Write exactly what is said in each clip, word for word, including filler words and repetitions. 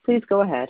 Please go ahead.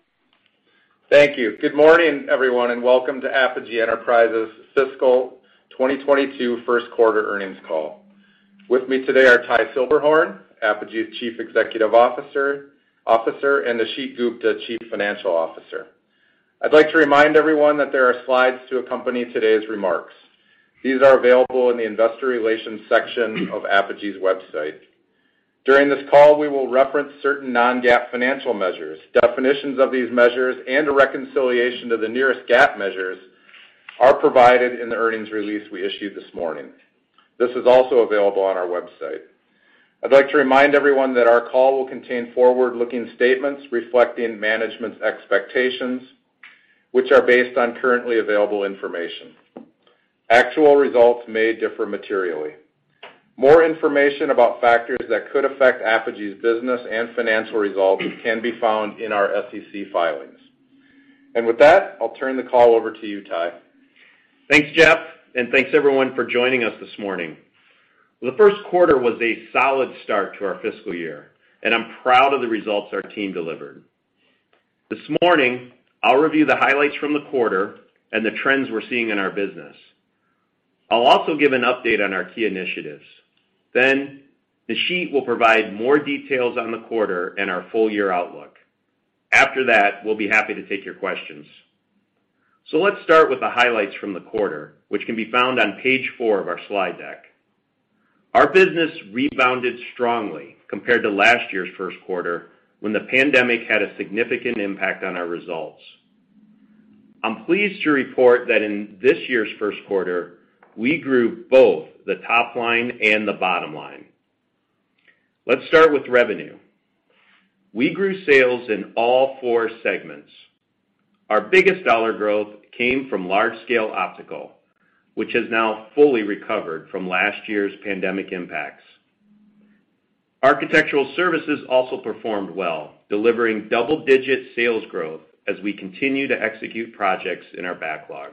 Thank you. Good morning, everyone, and welcome to Apogee Enterprises Fiscal twenty twenty-two First Quarter Earnings Call. With me today are Ty Silberhorn, Apogee's Chief Executive Officer, Officer, and Nisheet Gupta, Chief Financial Officer. I'd like to remind everyone that there are slides to accompany today's remarks. These are available in the Investor Relations section of Apogee's website. During this call, we will reference certain non-GAAP financial measures. Definitions of these measures and a reconciliation to the nearest GAAP measures are provided in the earnings release we issued this morning. This is also available on our website. I'd like to remind everyone that our call will contain forward-looking statements reflecting management's expectations, which are based on currently available information. Actual results may differ materially. More information about factors that could affect Apogee's business and financial results can be found in our S E C filings. And with that, I'll turn the call over to you, Ty. Thanks, Jeff, and thanks everyone for joining us this morning. Well, the first quarter was a solid start to our fiscal year, and I'm proud of the results our team delivered. This morning, I'll review the highlights from the quarter and the trends we're seeing in our business. I'll also give an update on our key initiatives. Then, Nisheet will provide more details on the quarter and our full-year outlook. After that, we'll be happy to take your questions. So let's start with the highlights from the quarter, which can be found on page four of our slide deck. Our business rebounded strongly compared to last year's first quarter, when the pandemic had a significant impact on our results. I'm pleased to report that in this year's first quarter, we grew both the top line and the bottom line. Let's start with revenue. We grew sales in all four segments. Our biggest dollar growth came from large-scale optical, which has now fully recovered from last year's pandemic impacts. Architectural services also performed well, delivering double-digit sales growth as we continue to execute projects in our backlog.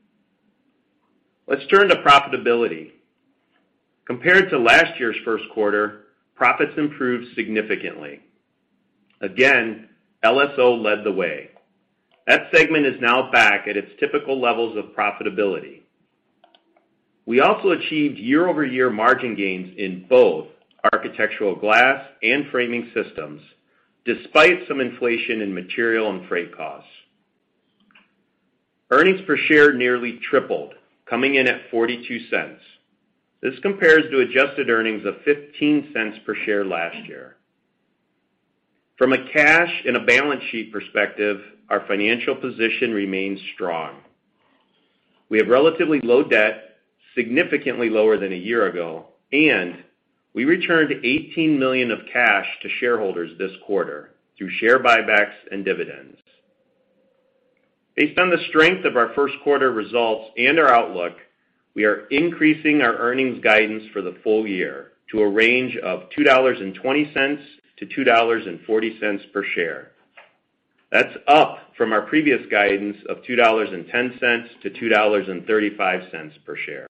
Let's turn to profitability. Compared to last year's first quarter, profits improved significantly. Again, L S O led the way. That segment is now back at its typical levels of profitability. We also achieved year-over-year margin gains in both architectural glass and framing systems, despite some inflation in material and freight costs. Earnings per share nearly tripled, coming in at forty-two cents. This compares to adjusted earnings of fifteen cents per share last year. From a cash and a balance sheet perspective, our financial position remains strong. We have relatively low debt, significantly lower than a year ago, and we returned eighteen million dollars of cash to shareholders this quarter through share buybacks and dividends. Based on the strength of our first quarter results and our outlook, we are increasing our earnings guidance for the full year to a range of two dollars and twenty cents to two dollars and forty cents per share. That's up from our previous guidance of two dollars and ten cents to two dollars and thirty-five cents per share.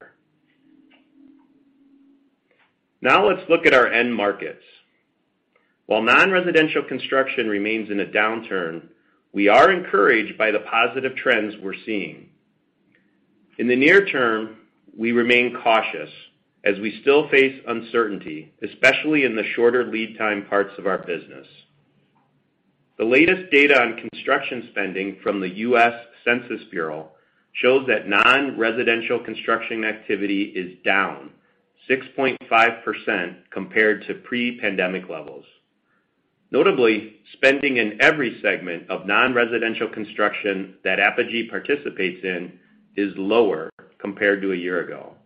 Now let's look at our end markets. While non-residential construction remains in a downturn, we are encouraged by the positive trends we're seeing. In the near term, we remain cautious as we still face uncertainty, especially in the shorter lead time parts of our business. The latest data on construction spending from the U S Census Bureau shows that non-residential construction activity is down six point five percent compared to pre-pandemic levels. Notably, spending in every segment of non-residential construction that Apogee participates in is lower compared to a year ago.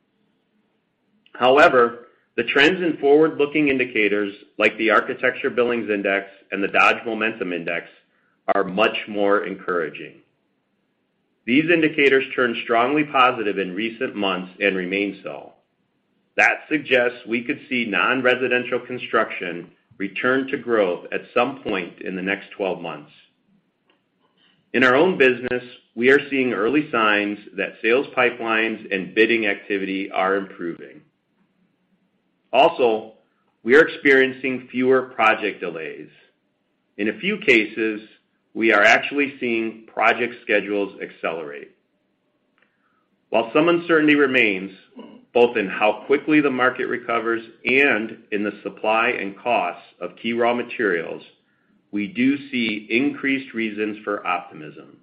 However, the trends in forward-looking indicators like the Architecture Billings Index and the Dodge Momentum Index are much more encouraging. These indicators turned strongly positive in recent months and remain so. That suggests we could see non-residential construction return to growth at some point in the next twelve months. In our own business, we are seeing early signs that sales pipelines and bidding activity are improving. Also, we are experiencing fewer project delays. In a few cases, we are actually seeing project schedules accelerate. While some uncertainty remains, both in how quickly the market recovers and in the supply and costs of key raw materials, we do see increased reasons for optimism.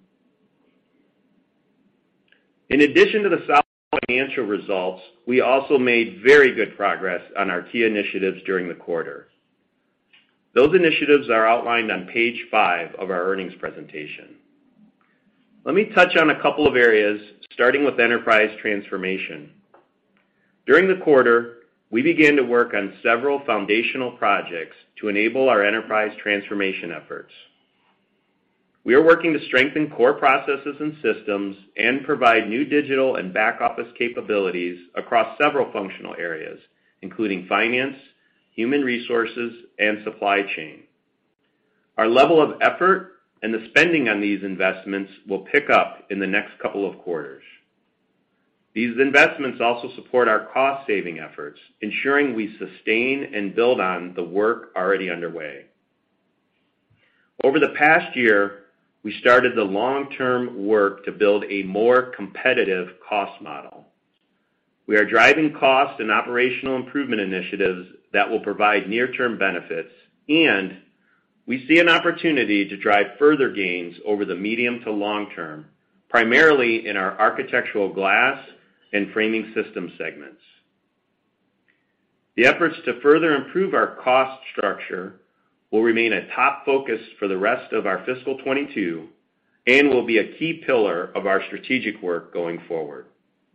In addition to the solid financial results, we also made very good progress on our key initiatives during the quarter. Those initiatives are outlined on page five of our earnings presentation. Let me touch on a couple of areas, starting with enterprise transformation. During the quarter, we began to work on several foundational projects to enable our enterprise transformation efforts. We are working to strengthen core processes and systems and provide new digital and back-office capabilities across several functional areas, including finance, human resources, and supply chain. Our level of effort and the spending on these investments will pick up in the next couple of quarters. These investments also support our cost-saving efforts, ensuring we sustain and build on the work already underway. Over the past year, we started the long-term work to build a more competitive cost model. We are driving cost and operational improvement initiatives that will provide near-term benefits, and we see an opportunity to drive further gains over the medium to long term, primarily in our architectural glass and framing system segments. The efforts to further improve our cost structure will remain a top focus for the rest of our fiscal twenty-two and will be a key pillar of our strategic work going forward.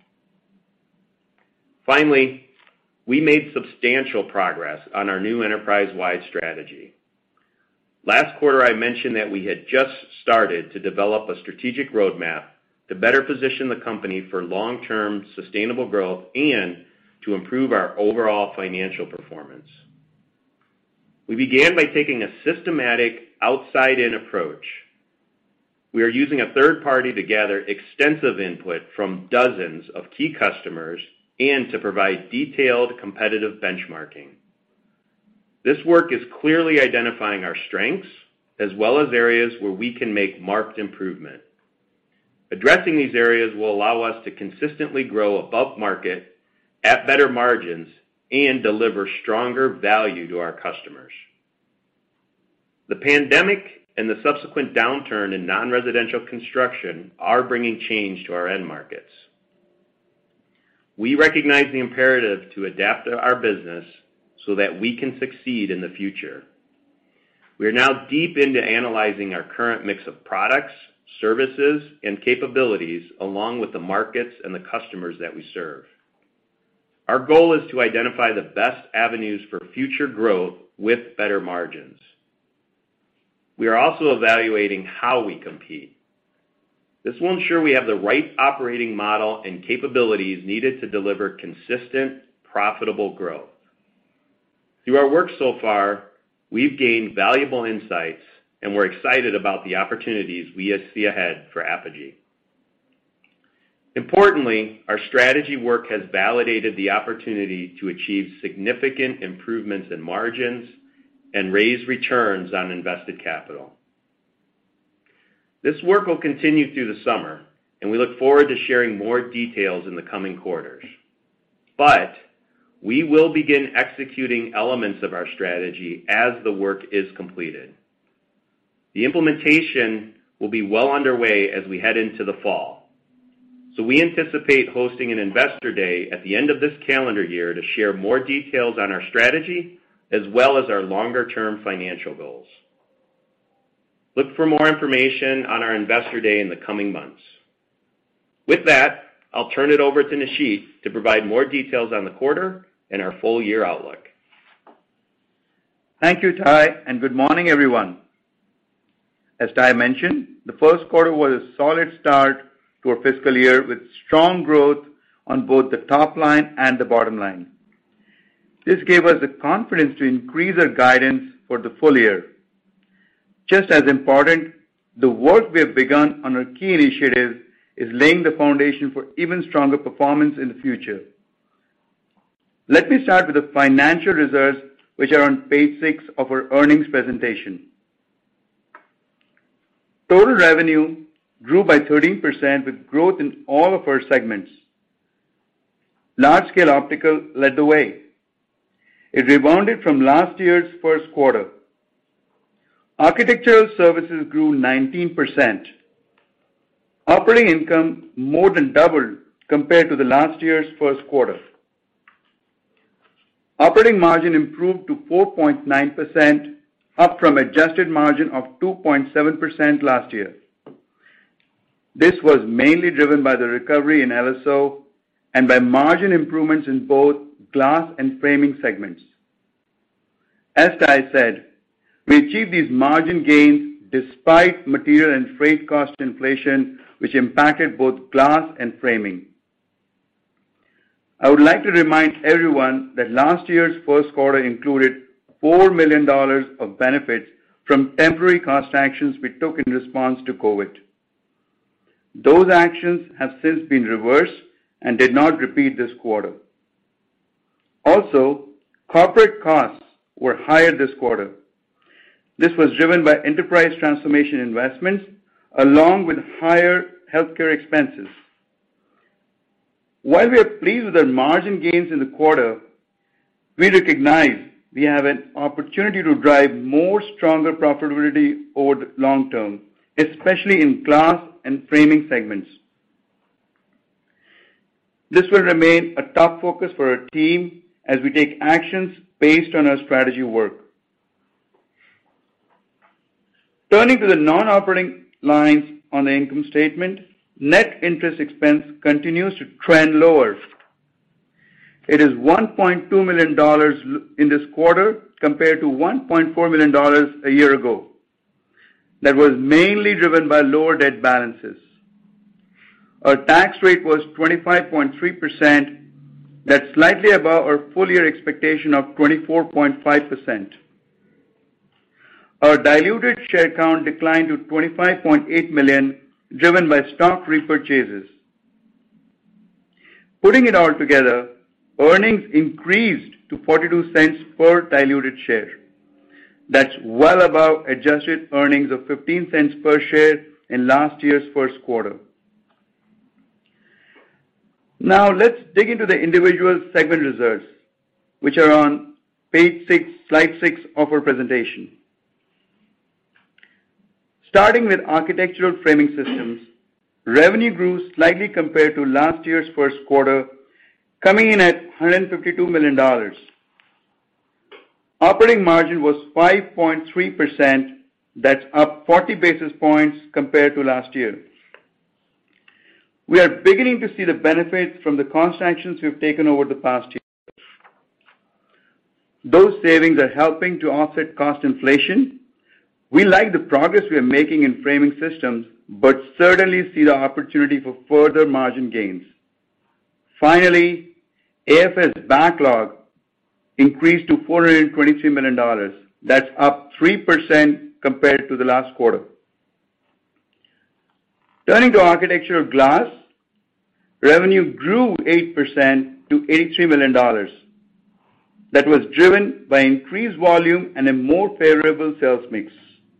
Finally, we made substantial progress on our new enterprise-wide strategy. Last quarter, I mentioned that we had just started to develop a strategic roadmap to better position the company for long-term sustainable growth and to improve our overall financial performance. We began by taking a systematic outside-in approach. We are using a third party to gather extensive input from dozens of key customers and to provide detailed competitive benchmarking. This work is clearly identifying our strengths as well as areas where we can make marked improvement. Addressing these areas will allow us to consistently grow above market at better margins and deliver stronger value to our customers. The pandemic and the subsequent downturn in non-residential construction are bringing change to our end markets. We recognize the imperative to adapt our business so that we can succeed in the future. We are now deep into analyzing our current mix of products, services, and capabilities along with the markets and the customers that we serve. Our goal is to identify the best avenues for future growth with better margins. We are also evaluating how we compete. This will ensure we have the right operating model and capabilities needed to deliver consistent, profitable growth. Through our work so far, we've gained valuable insights, and we're excited about the opportunities we see ahead for Apogee. Importantly, our strategy work has validated the opportunity to achieve significant improvements in margins and raise returns on invested capital. This work will continue through the summer, and we look forward to sharing more details in the coming quarters. But we will begin executing elements of our strategy as the work is completed. The implementation will be well underway as we head into the fall. So we anticipate hosting an Investor Day at the end of this calendar year to share more details on our strategy as well as our longer-term financial goals. Look for more information on our Investor Day in the coming months. With that, I'll turn it over to Nisheet to provide more details on the quarter and our full year outlook. Thank you, Ty, and good morning, everyone. As Ty mentioned, the first quarter was a solid start to our fiscal year with strong growth on both the top line and the bottom line. This gave us the confidence to increase our guidance for the full year. Just as important, the work we have begun on our key initiatives is laying the foundation for even stronger performance in the future. Let me start with the financial results, which are on page six of our earnings presentation. Total revenue grew by thirteen percent with growth in all of our segments. Large-scale optical led the way. It rebounded from last year's first quarter. Architectural services grew nineteen percent. Operating income more than doubled compared to the last year's first quarter. Operating margin improved to four point nine percent, up from adjusted margin of two point seven percent last year. This was mainly driven by the recovery in L S O and by margin improvements in both glass and framing segments. As Ty said, we achieved these margin gains despite material and freight cost inflation, which impacted both glass and framing. I would like to remind everyone that last year's first quarter included four million dollars of benefits from temporary cost actions we took in response to COVID. Those actions have since been reversed and did not repeat this quarter. Also, corporate costs were higher this quarter. This was driven by enterprise transformation investments along with higher healthcare expenses. While we are pleased with our margin gains in the quarter, we recognize we have an opportunity to drive more stronger profitability over the long term, especially in glass and framing segments. This will remain a top focus for our team as we take actions based on our strategy work. Turning to the non-operating lines on the income statement, net interest expense continues to trend lower. It is one point two million dollars in this quarter compared to one point four million dollars a year ago. That was mainly driven by lower debt balances. Our tax rate was twenty-five point three percent. That's slightly above our full-year expectation of twenty-four point five percent. Our diluted share count declined to twenty-five point eight million, driven by stock repurchases. Putting it all together, earnings increased to forty-two cents per diluted share. That's well above adjusted earnings of fifteen cents per share in last year's first quarter. Now let's dig into the individual segment results, which are on page six, slide six of our presentation. Starting with architectural framing systems, revenue grew slightly compared to last year's first quarter, coming in at one hundred fifty-two million dollars. Operating margin was five point three percent. That's up forty basis points compared to last year. We are beginning to see the benefits from the cost actions we've taken over the past year. Those savings are helping to offset cost inflation. We like the progress we are making in framing systems, but certainly see the opportunity for further margin gains. Finally, A F S backlog increased to four hundred twenty-three million dollars. That's up three percent compared to the last quarter. Turning to architectural glass, revenue grew eight percent to eighty-three million dollars. That was driven by increased volume and a more favorable sales mix.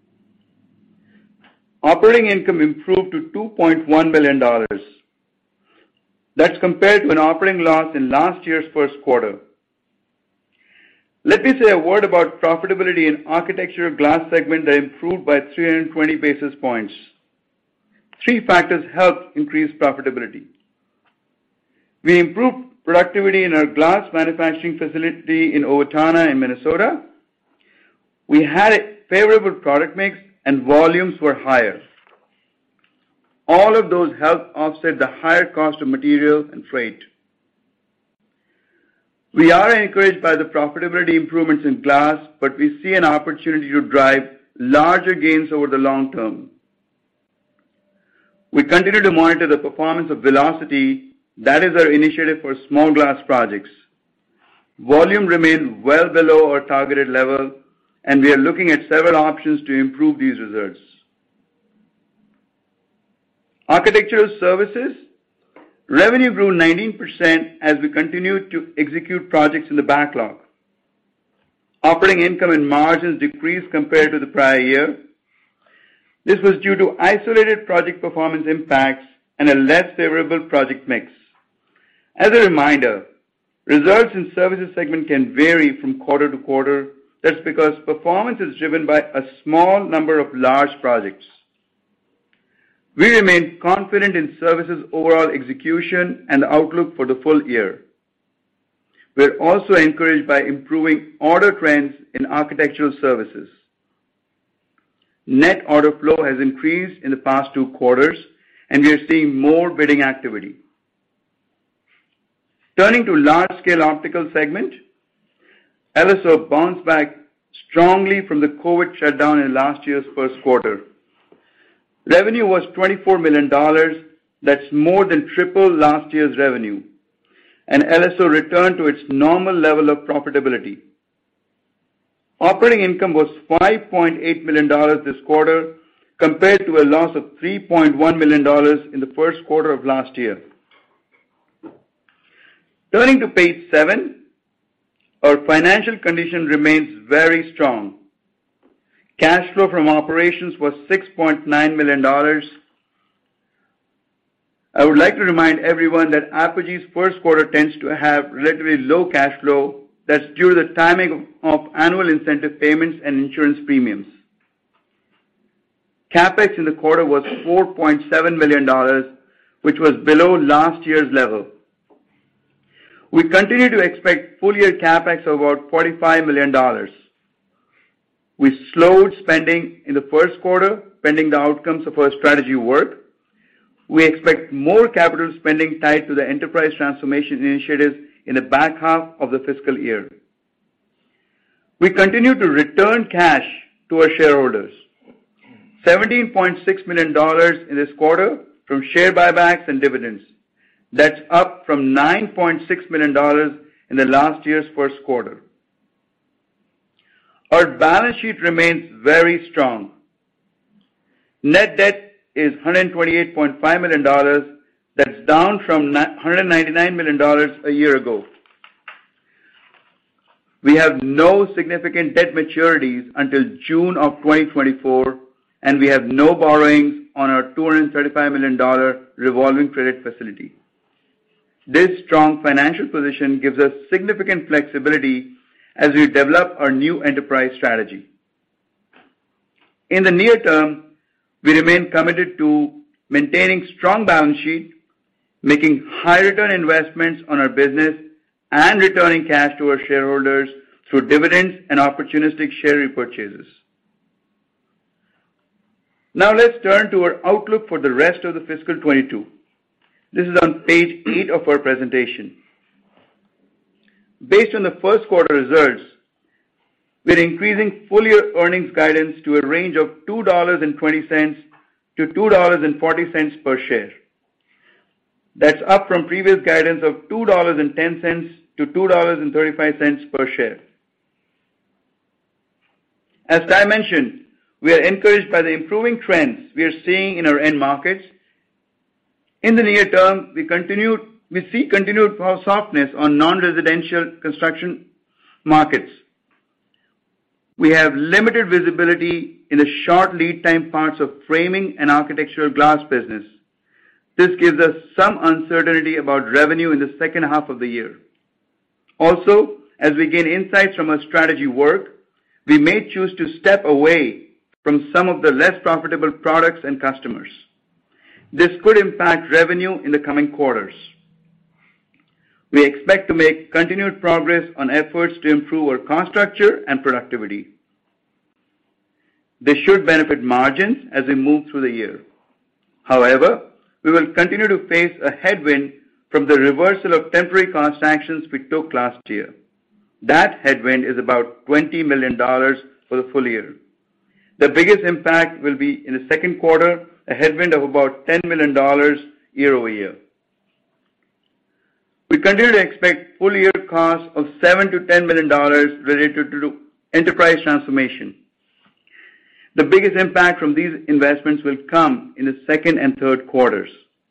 Operating income improved to two point one million dollars. That's compared to an operating loss in last year's first quarter. Let me say a word about profitability in architectural glass segment that improved by three hundred twenty basis points. Three factors helped increase profitability. We improved productivity in our glass manufacturing facility in Owatonna in Minnesota. We had a favorable product mix and volumes were higher. All of those helped offset the higher cost of material and freight. We are encouraged by the profitability improvements in glass, but we see an opportunity to drive larger gains over the long term. We continue to monitor the performance of Velocity, that is our initiative for small glass projects. Volume remained well below our targeted level, and we are looking at several options to improve these results. Architectural services, revenue grew nineteen percent as we continued to execute projects in the backlog. Operating income and margins decreased compared to the prior year. This was due to isolated project performance impacts and a less favorable project mix. As a reminder, results in Services segment can vary from quarter to quarter. That's because performance is driven by a small number of large projects. We remain confident in Services overall execution and the outlook for the full year. We're also encouraged by improving order trends in Architectural Services. Net order flow has increased in the past two quarters, and we are seeing more bidding activity. Turning to Large-Scale Optical segment, L S O bounced back strongly from the COVID shutdown in last year's first quarter. Revenue was twenty-four million dollars. That's more than triple last year's revenue, and L S O returned to its normal level of profitability. Operating income was five point eight million dollars this quarter, compared to a loss of three point one million dollars in the first quarter of last year. Turning to page seven, our financial condition remains very strong. Cash flow from operations was six point nine million dollars. I would like to remind everyone that Apogee's first quarter tends to have relatively low cash flow. That's due to the timing of annual incentive payments and insurance premiums. CapEx in the quarter was four point seven million dollars, which was below last year's level. We continue to expect full-year CapEx of about forty-five million dollars. We slowed spending in the first quarter, pending the outcomes of our strategy work. We expect more capital spending tied to the enterprise transformation initiatives in the back half of the fiscal year. We continue to return cash to our shareholders. seventeen point six million dollars in this quarter from share buybacks and dividends. That's up from nine point six million dollars in the last year's first quarter. Our balance sheet remains very strong. Net debt is one hundred twenty-eight point five million dollars. That's down from one hundred ninety-nine million dollars a year ago. We have no significant debt maturities until June of twenty twenty-four, and we have no borrowings on our two hundred thirty-five million dollars revolving credit facility. This strong financial position gives us significant flexibility as we develop our new enterprise strategy. In the near term, we remain committed to maintaining strong balance sheet, making high return investments on our business, and returning cash to our shareholders through dividends and opportunistic share repurchases. Now let's turn to our outlook for the rest of the fiscal twenty-two. This is on page eight of our presentation. Based on the first quarter results, we're increasing full-year earnings guidance to a range of two dollars and twenty cents to two dollars and forty cents per share. That's up from previous guidance of two dollars and ten cents to two dollars and thirty-five cents per share. As Ty mentioned, we are encouraged by the improving trends we are seeing in our end markets. In the near term, we continue, we see continued softness on non-residential construction markets. We have limited visibility in the short lead time parts of framing and architectural glass business. This gives us some uncertainty about revenue in the second half of the year. Also, as we gain insights from our strategy work, we may choose to step away from some of the less profitable products and customers. This could impact revenue in the coming quarters. We expect to make continued progress on efforts to improve our cost structure and productivity. This should benefit margins as we move through the year. However, we will continue to face a headwind from the reversal of temporary cost actions we took last year. That headwind is about twenty million dollars for the full year. The biggest impact will be in the second quarter, a headwind of about ten million dollars year over year. We continue to expect full year costs of seven to ten million dollars related to enterprise transformation. The biggest impact from these investments will come in the second and third quarters.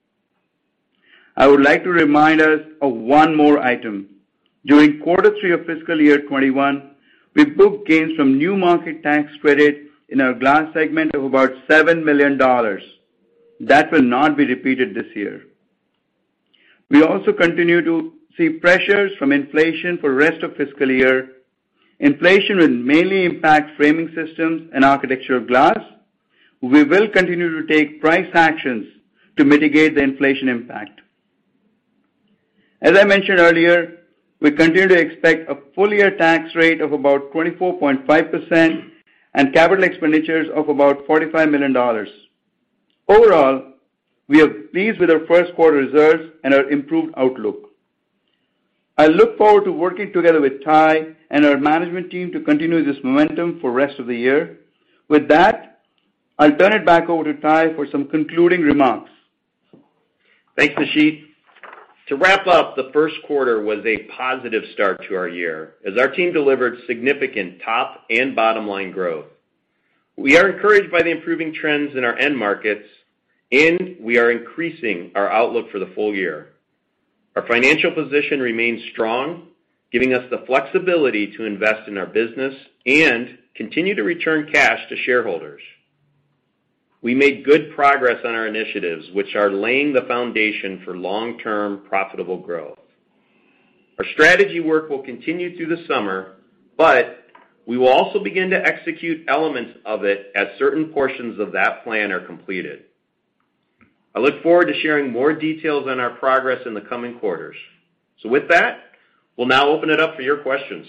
I would like to remind us of one more item. During quarter three of fiscal year twenty-one, we booked gains from new market tax credit in our glass segment of about seven million dollars. That will not be repeated this year. We also continue to see pressures from inflation for the rest of fiscal year. Inflation will mainly impact framing systems and architectural glass. We will continue to take price actions to mitigate the inflation impact. As I mentioned earlier, we continue to expect a full-year tax rate of about twenty-four point five percent and capital expenditures of about forty-five million dollars. Overall, we are pleased with our first quarter results and our improved outlook. I look forward to working together with Ty and our management team to continue this momentum for the rest of the year. With that, I'll turn it back over to Ty for some concluding remarks. Thanks, Nisheet. To wrap up, the first quarter was a positive start to our year as our team delivered significant top and bottom line growth. We are encouraged by the improving trends in our end markets, and we are increasing our outlook for the full year. Our financial position remains strong, giving us the flexibility to invest in our business and continue to return cash to shareholders. We made good progress on our initiatives, which are laying the foundation for long-term profitable growth. Our strategy work will continue through the summer, but we will also begin to execute elements of it as certain portions of that plan are completed. I look forward to sharing more details on our progress in the coming quarters. So with that, we'll now open it up for your questions.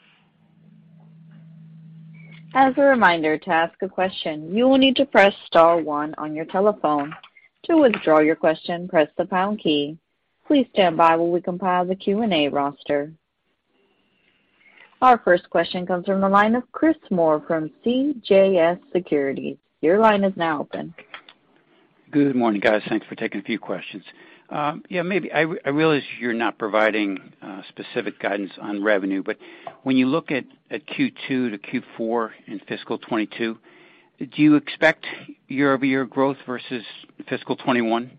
As a reminder, to ask a question, you will need to press star one on your telephone. To withdraw your question, press the pound key. Please stand by while we compile the Q and A roster. Our first question comes from the line of Chris Moore from C J S Securities. Your line is now open. Good morning, guys. Thanks for taking a few questions. Um, yeah, maybe I, I realize you're not providing uh, specific guidance on revenue, but when you look at, at Q two to Q four in fiscal twenty-two, do you expect year-over-year growth versus fiscal twenty-one?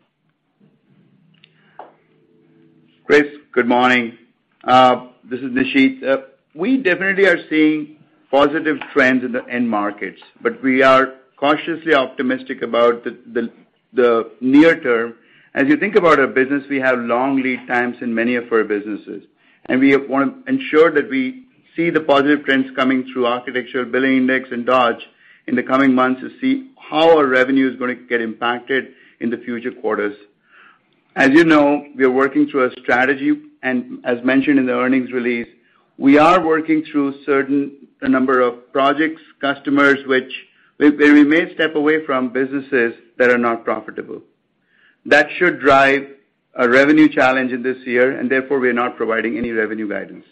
Chris, good morning. Uh, this is Nisheet. Uh, we definitely are seeing positive trends in the end markets, but we are cautiously optimistic about the, the, the near term. As you think about our business, we have long lead times in many of our businesses, and we want to ensure that we see the positive trends coming through Architectural Billing Index and Dodge in the coming months to see how our revenue is going to get impacted in the future quarters. As you know, we are working through a strategy, and as mentioned in the earnings release, we are working through certain a number of projects, customers, which where we may step away from businesses that are not profitable. That should drive a revenue challenge in this year, and therefore we are not providing any revenue guidance.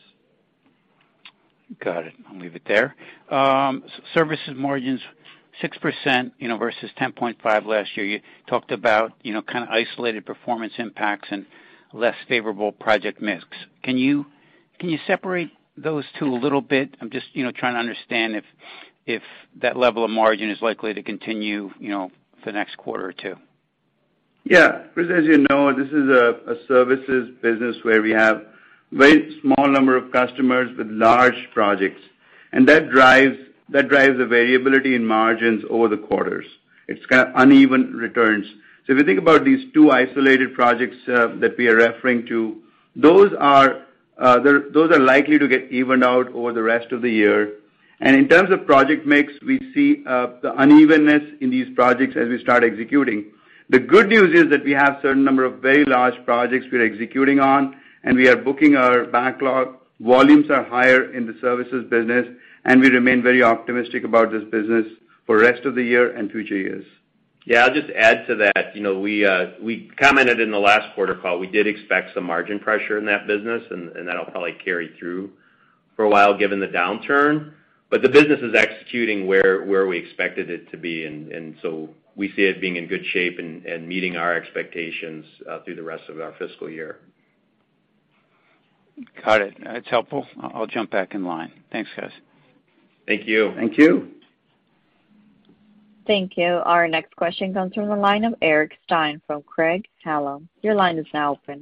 Got it. I'll leave it there. Um, services margins, six percent, you know, versus ten point five last year. You talked about, you know, kind of isolated performance impacts and less favorable project mix. Can you can you separate those two a little bit? I'm just, you know, trying to understand if if that level of margin is likely to continue, you know, for the next quarter or two. Yeah, Chris, as you know, this is a, a services business where we have very small number of customers with large projects, and that drives that drives the variability in margins over the quarters. It's kind of uneven returns. So if you think about these two isolated projects uh, that we are referring to, those are uh, those are likely to get evened out over the rest of the year. And in terms of project mix, we see uh, the unevenness in these projects as we start executing. The good news is that we have a certain number of very large projects we're executing on, and we are booking our backlog. Volumes are higher in the services business, and we remain very optimistic about this business for the rest of the year and future years. Yeah, I'll just add to that. You know, we uh, we commented in the last quarter call, we did expect some margin pressure in that business, and, and that'll probably carry through for a while given the downturn. But the business is executing where, where we expected it to be, and, and so we see it being in good shape and, and meeting our expectations uh, through the rest of our fiscal year. Got it. It's helpful. I'll jump back in line. Thanks, guys. Thank you. Thank you. Thank you. Our next question comes from the line of Eric Stine from Craig-Hallum. Your line is now open.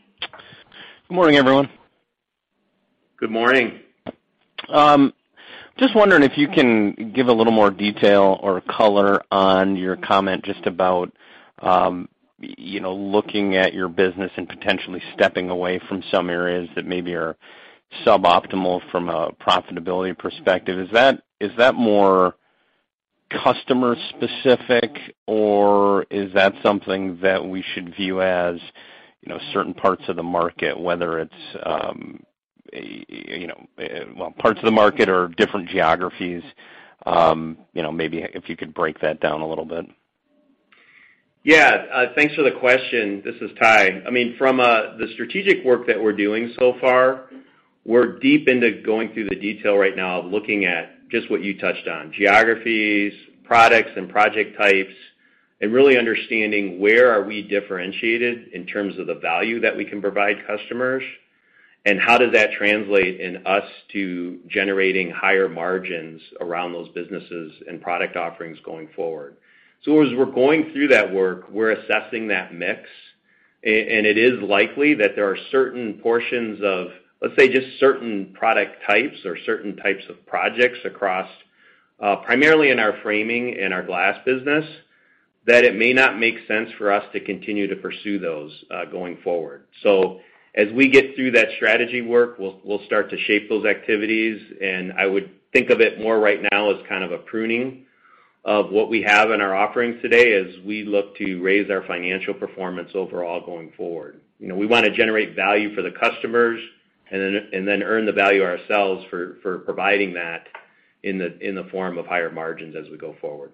Good morning, everyone. Good morning. Um, Just wondering if you can give a little more detail or color on your comment just about, um, you know, looking at your business and potentially stepping away from some areas that maybe are suboptimal from a profitability perspective. Is that is that more customer specific, or is that something that we should view as, you know, certain parts of the market, whether it's um, you know, well, parts of the market or different geographies? Um, you know, maybe if you could break that down a little bit. Yeah, uh, thanks for the question. This is Ty. I mean, from uh, the strategic work that we're doing so far, we're deep into going through the detail right now, looking at just what you touched on, geographies, products, and project types, and really understanding where are we differentiated in terms of the value that we can provide customers, and how does that translate in us to generating higher margins around those businesses and product offerings going forward. So as we're going through that work, we're assessing that mix, and it is likely that there are certain portions of, let's say, just certain product types or certain types of projects across, uh, primarily in our framing and our glass business, that it may not make sense for us to continue to pursue those uh, going forward. So as we get through that strategy work, we'll, we'll start to shape those activities, and I would think of it more right now as kind of a pruning of what we have in our offerings today as we look to raise our financial performance overall going forward. You know, we want to generate value for the customers and then and then earn the value ourselves for, for providing that in the in the form of higher margins as we go forward.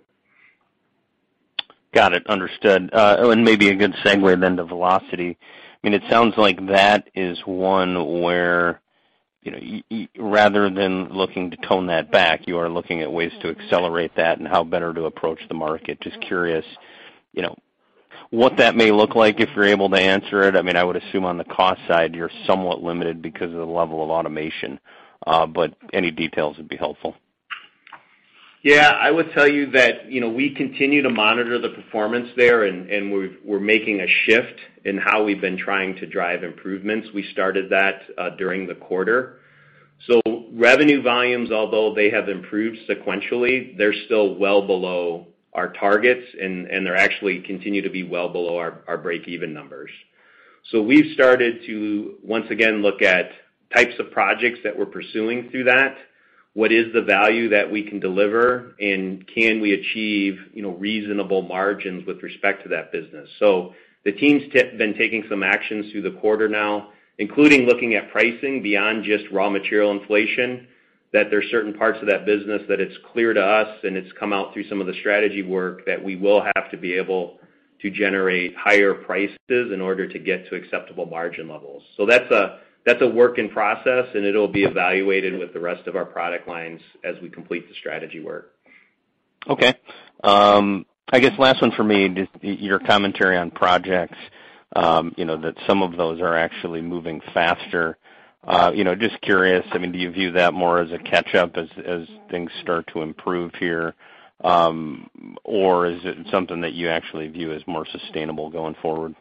Got it. Understood. Uh, and maybe a good segue then to velocity. I mean, it sounds like that is one where, you know, you, you, rather than looking to tone that back, you are looking at ways to accelerate that and how better to approach the market. Just curious, you know, what that may look like if you're able to answer it. I mean, I would assume on the cost side you're somewhat limited because of the level of automation, uh, but any details would be helpful. Yeah, I would tell you that, you know, we continue to monitor the performance there, and, and we're, we're making a shift in how we've been trying to drive improvements. We started that uh, during the quarter. So revenue volumes, although they have improved sequentially, they're still well below our targets, and, and they're actually continue to be well below our, our break-even numbers. So we've started to, once again, look at types of projects that we're pursuing through that. What is the value that we can deliver, and can we achieve, you know, reasonable margins with respect to that business? So the team's t- been taking some actions through the quarter now, including looking at pricing beyond just raw material inflation, that there's certain parts of that business that it's clear to us, and it's come out through some of the strategy work, that we will have to be able to generate higher prices in order to get to acceptable margin levels. So that's a That's a work in process, and it'll be evaluated with the rest of our product lines as we complete the strategy work. Okay. Um, I guess last one for me, just your commentary on projects, um, you know, that some of those are actually moving faster. Uh, you know, just curious, I mean, do you view that more as a catch-up as, as things start to improve here, um, or is it something that you actually view as more sustainable going forward?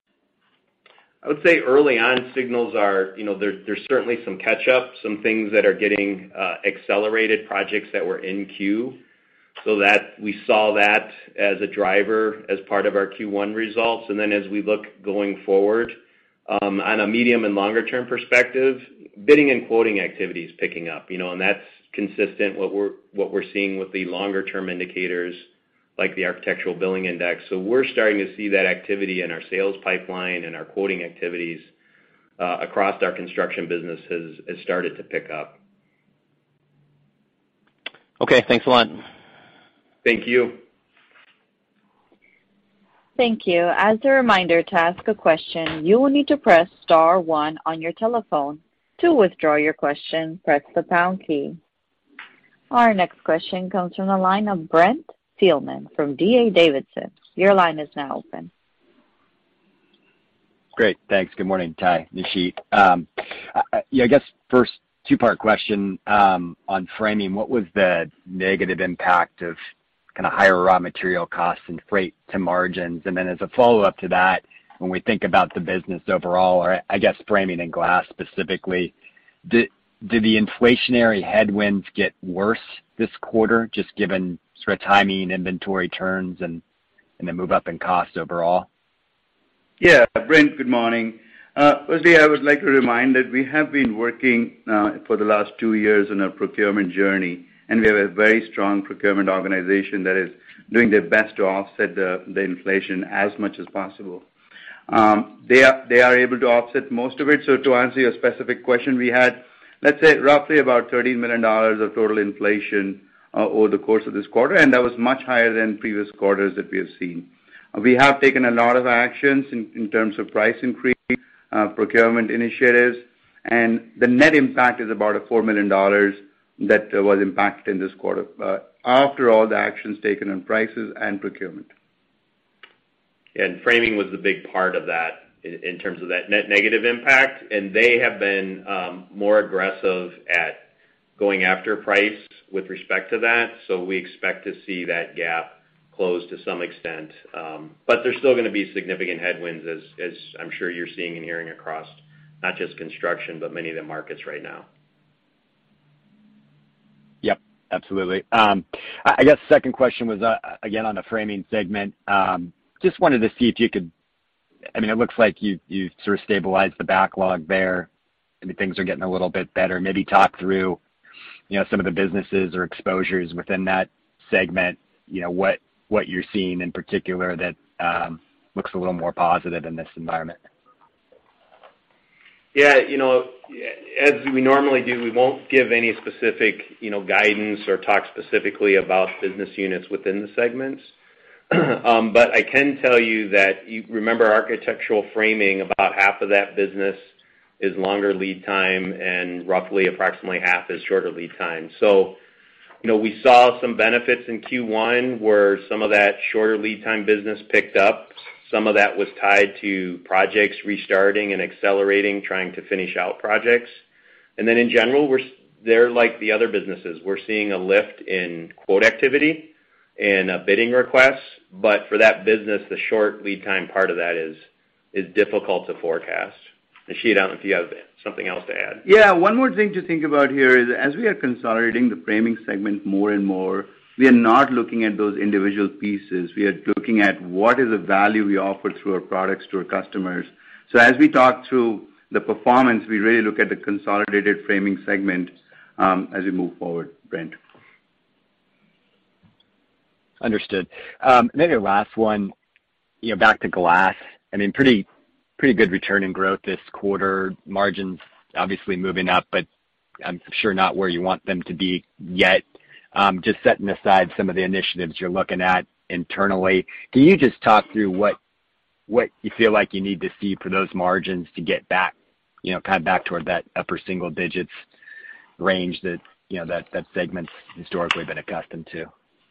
I would say early on signals are, you know, there, there's certainly some catch-up, some things that are getting uh, accelerated, projects that were in queue. So that we saw that as a driver as part of our Q one results. And then as we look going forward, um, on a medium and longer term perspective, bidding and quoting activity is picking up, you know, and that's consistent what we're what we're seeing with the longer term indicators like the Architectural Billing Index. So we're starting to see that activity in our sales pipeline and our quoting activities uh, across our construction business has, has started to pick up. Okay, thanks a lot. Thank you. Thank you. As a reminder, to ask a question, you will need to press star one on your telephone. To withdraw your question, press the pound key. Our next question comes from the line of Brent Thielman from D A Davidson. Your line is now open. Great. Thanks. Good morning, Ty, Nisheet. Um, I, I guess first two-part question um, on framing. What was the negative impact of kind of higher raw material costs and freight to margins? And then as a follow-up to that, when we think about the business overall, or I guess framing and glass specifically, did, did the inflationary headwinds get worse this quarter, just given sort of timing, inventory turns, and and the move up in cost overall? Yeah, Brent, good morning. Uh, firstly, I would like to remind that we have been working uh, for the last two years on a procurement journey, and we have a very strong procurement organization that is doing their best to offset the, the inflation as much as possible. Um, they are they are able to offset most of it. So to answer your specific question, we had, let's say, roughly about thirteen million dollars of total inflation uh, over the course of this quarter, and that was much higher than previous quarters that we have seen. Uh, we have taken a lot of actions in, in terms of price increase, uh, procurement initiatives, and the net impact is about a four million dollars that uh, was impacted in this quarter, uh, after all the actions taken on prices and procurement. And framing was the big part of that in, in terms of that net negative impact, and they have been um, more aggressive at going after price with respect to that, so we expect to see that gap close to some extent. Um, but there's still going to be significant headwinds, as, as I'm sure you're seeing and hearing across not just construction, but many of the markets right now. Yep, absolutely. Um, I guess the second question was, uh, again, on the framing segment. Um, just wanted to see if you could, I mean, it looks like you you sort of stabilized the backlog there. I mean, things are getting a little bit better. Maybe talk through, you know, some of the businesses or exposures within that segment, you know, what what you're seeing in particular that um, looks a little more positive in this environment. Yeah, you know, as we normally do, we won't give any specific, you know, guidance or talk specifically about business units within the segments. um, but I can tell you that you remember architectural framing, about half of that business is longer lead time and roughly approximately half is shorter lead time. So, you know, we saw some benefits in Q one where some of that shorter lead time business picked up. Some of that was tied to projects restarting and accelerating, trying to finish out projects. And then in general, we're they're like the other businesses. We're seeing a lift in quote activity and uh, bidding requests, but for that business, the short lead time part of that is is difficult to forecast. Nisheet, I don't know if you have something else to add. Yeah, one more thing to think about here is as we are consolidating the framing segment more and more, we are not looking at those individual pieces. We are looking at what is the value we offer through our products to our customers. So as we talk through the performance, we really look at the consolidated framing segment um, as we move forward, Brent. Understood. Um, maybe the last one, you know, back to glass. I mean, pretty pretty good return in growth this quarter. Margins obviously moving up, but I'm sure not where you want them to be yet. Um, just setting aside some of the initiatives you're looking at internally, can you just talk through what what you feel like you need to see for those margins to get back, you know, kind of back toward that upper single digits range that, you know, that, that segment's historically been accustomed to?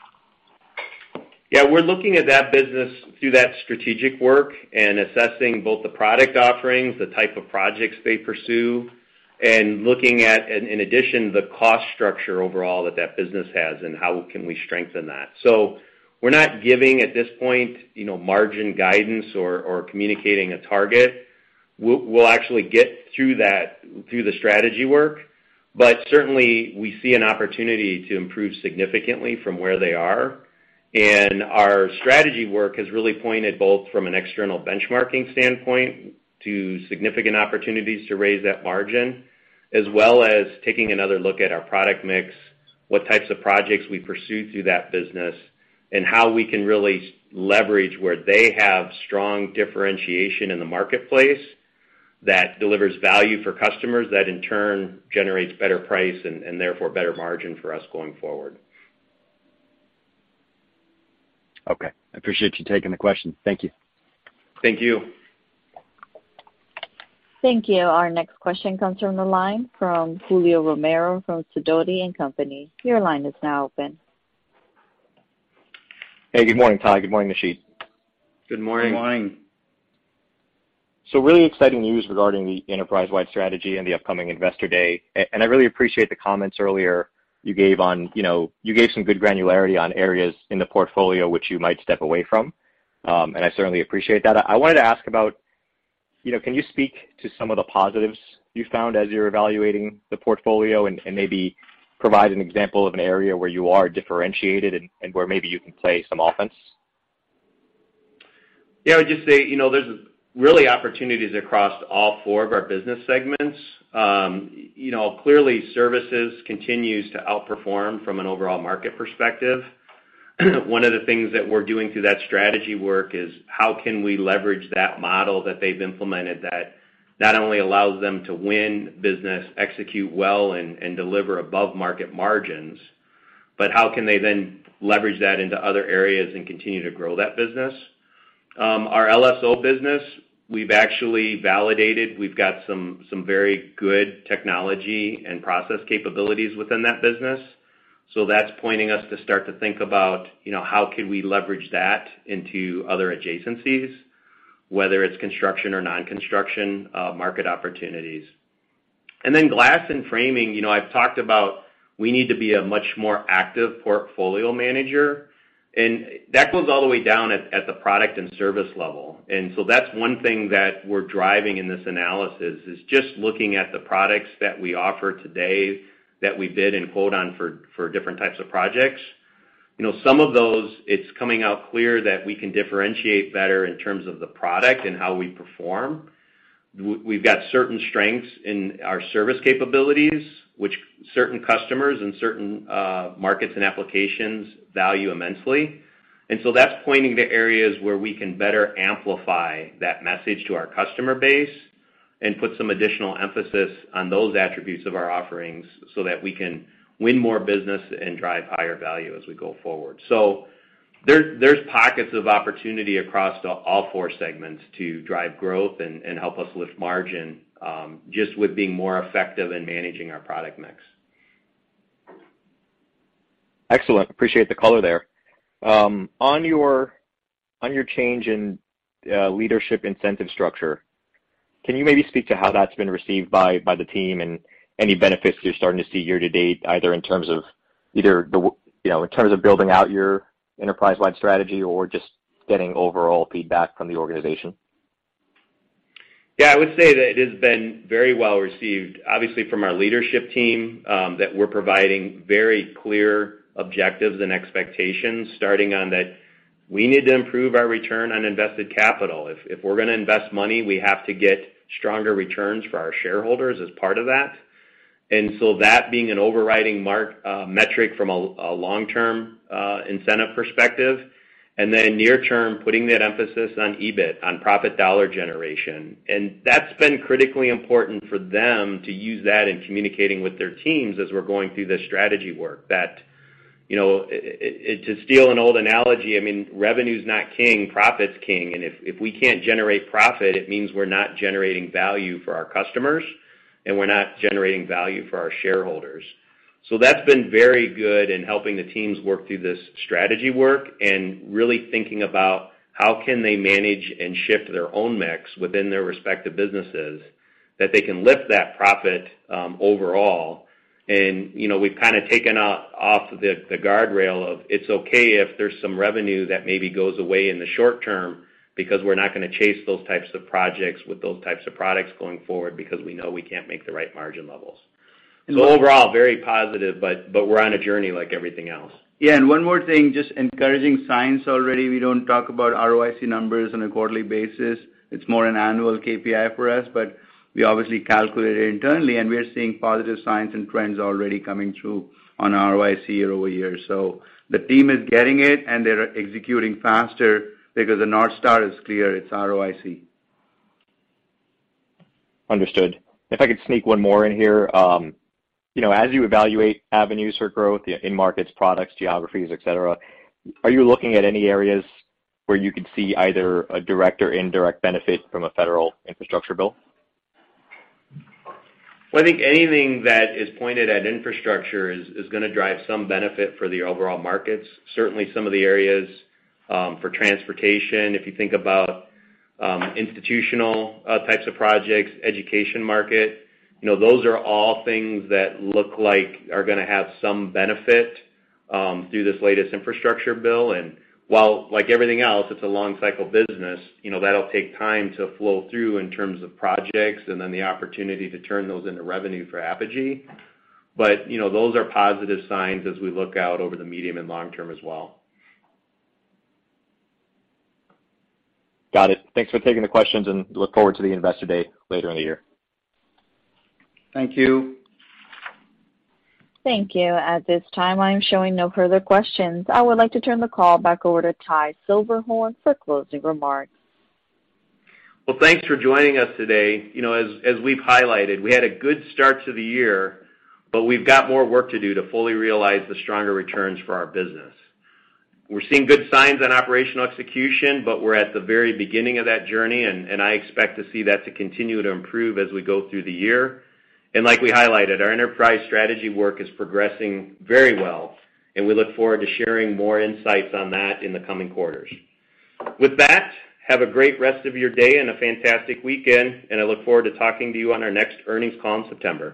Yeah, we're looking at that business through that strategic work and assessing both the product offerings, the type of projects they pursue, and looking at, in addition, the cost structure overall that that business has and how can we strengthen that. So we're not giving at this point, you know, margin guidance or, or communicating a target. We'll, we'll actually get through that through the strategy work, but certainly we see an opportunity to improve significantly from where they are. And our strategy work has really pointed both from an external benchmarking standpoint to significant opportunities to raise that margin, as well as taking another look at our product mix, what types of projects we pursue through that business, and how we can really leverage where they have strong differentiation in the marketplace that delivers value for customers that in turn generates better price and, and therefore better margin for us going forward. Okay. I appreciate you taking the question. Thank you. Thank you. Thank you. Our next question comes from the line from Julio Romero from Sidoti and Company. Your line is now open. Hey, good morning, Ty. Good morning, Nisheet. Good morning. Good morning. So really exciting news regarding the enterprise-wide strategy and the upcoming Investor Day. And I really appreciate the comments earlier you gave on, you know, you gave some good granularity on areas in the portfolio which you might step away from. Um, and I certainly appreciate that. I wanted to ask about, you know, can you speak to some of the positives you found as you're evaluating the portfolio, and, and maybe provide an example of an area where you are differentiated and, and where maybe you can play some offense? Yeah, I would just say, you know, there's really opportunities across all four of our business segments. Um, you know, clearly services continues to outperform from an overall market perspective. One of the things that we're doing through that strategy work is how can we leverage that model that they've implemented that not only allows them to win business, execute well, and, and deliver above market margins, but how can they then leverage that into other areas and continue to grow that business? Um, our L S O business, we've actually validated. We've got some some very good technology and process capabilities within that business. So that's pointing us to start to think about, you know, how can we leverage that into other adjacencies, whether it's construction or non-construction uh, market opportunities. And then glass and framing, you know, I've talked about we need to be a much more active portfolio manager. And that goes all the way down at, at the product and service level. And so that's one thing that we're driving in this analysis is just looking at the products that we offer today that we bid and quote on for, for different types of projects. You know, some of those, it's coming out clear that we can differentiate better in terms of the product and how we perform. We've got certain strengths in our service capabilities, which certain customers and certain uh, markets and applications value immensely. And so that's pointing to areas where we can better amplify that message to our customer base and put some additional emphasis on those attributes of our offerings so that we can win more business and drive higher value as we go forward. So there, there's pockets of opportunity across the, all four segments to drive growth and, and help us lift margin um, just with being more effective in managing our product mix. Excellent. Appreciate the color there. Um, on your on your change in uh, leadership incentive structure, can you maybe speak to how that's been received by by the team and any benefits you're starting to see year to date, either in terms of either the you know in terms of building out your enterprise-wide strategy or just getting overall feedback from the organization? Yeah, I would say that it has been very well received, obviously from our leadership team, um, that we're providing very clear objectives and expectations, starting on that we need to improve our return on invested capital. If, if we're going to invest money, we have to get stronger returns for our shareholders as part of that. And so that being an overriding mark, uh, metric from a, a long-term uh, incentive perspective, and then near-term putting that emphasis on E B I T, on profit dollar generation. And that's been critically important for them to use that in communicating with their teams as we're going through this strategy work. That, you know, it, it, to steal an old analogy, I mean, revenue's not king, profit's king. And if, if we can't generate profit, it means we're not generating value for our customers and we're not generating value for our shareholders. So that's been very good in helping the teams work through this strategy work and really thinking about how can they manage and shift their own mix within their respective businesses that they can lift that profit um, overall. And, you know, we've kind of taken out, off the, the guardrail of it's okay if there's some revenue that maybe goes away in the short term because we're not going to chase those types of projects with those types of products going forward because we know we can't make the right margin levels. So overall, very positive, but but we're on a journey like everything else. Yeah, and one more thing, just encouraging signs already. We don't talk about R O I C numbers on a quarterly basis. It's more an annual K P I for us, but we obviously calculate it internally, and we're seeing positive signs and trends already coming through on R O I C year over year. So the team is getting it, and they're executing faster because the North Star is clear. It's R O I C. Understood. If I could sneak one more in here, um, you know, as you evaluate avenues for growth in markets, products, geographies, et cetera, are you looking at any areas where you could see either a direct or indirect benefit from a federal infrastructure bill? Well, I think anything that is pointed at infrastructure is, is going to drive some benefit for the overall markets. Certainly some of the areas um, for transportation, if you think about um, institutional uh, types of projects, education market, you know, those are all things that look like are going to have some benefit um, through this latest infrastructure bill. And while like everything else, it's a long cycle business, you know, that'll take time to flow through in terms of projects and then the opportunity to turn those into revenue for Apogee. But, you know, those are positive signs as we look out over the medium and long term as well. Got it. Thanks for taking the questions, and look forward to the Investor Day later in the year. Thank you. Thank you. At this time, I am showing no further questions. I would like to turn the call back over to Ty Silberhorn for closing remarks. Well, thanks for joining us today. You know, as, as we've highlighted, we had a good start to the year, but we've got more work to do to fully realize the stronger returns for our business. We're seeing good signs on operational execution, but we're at the very beginning of that journey, and, and I expect to see that to continue to improve as we go through the year. And like we highlighted, our enterprise strategy work is progressing very well, and we look forward to sharing more insights on that in the coming quarters. With that, have a great rest of your day and a fantastic weekend, and I look forward to talking to you on our next earnings call in September.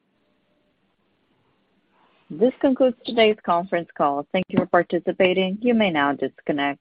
This concludes today's conference call. Thank you for participating. You may now disconnect.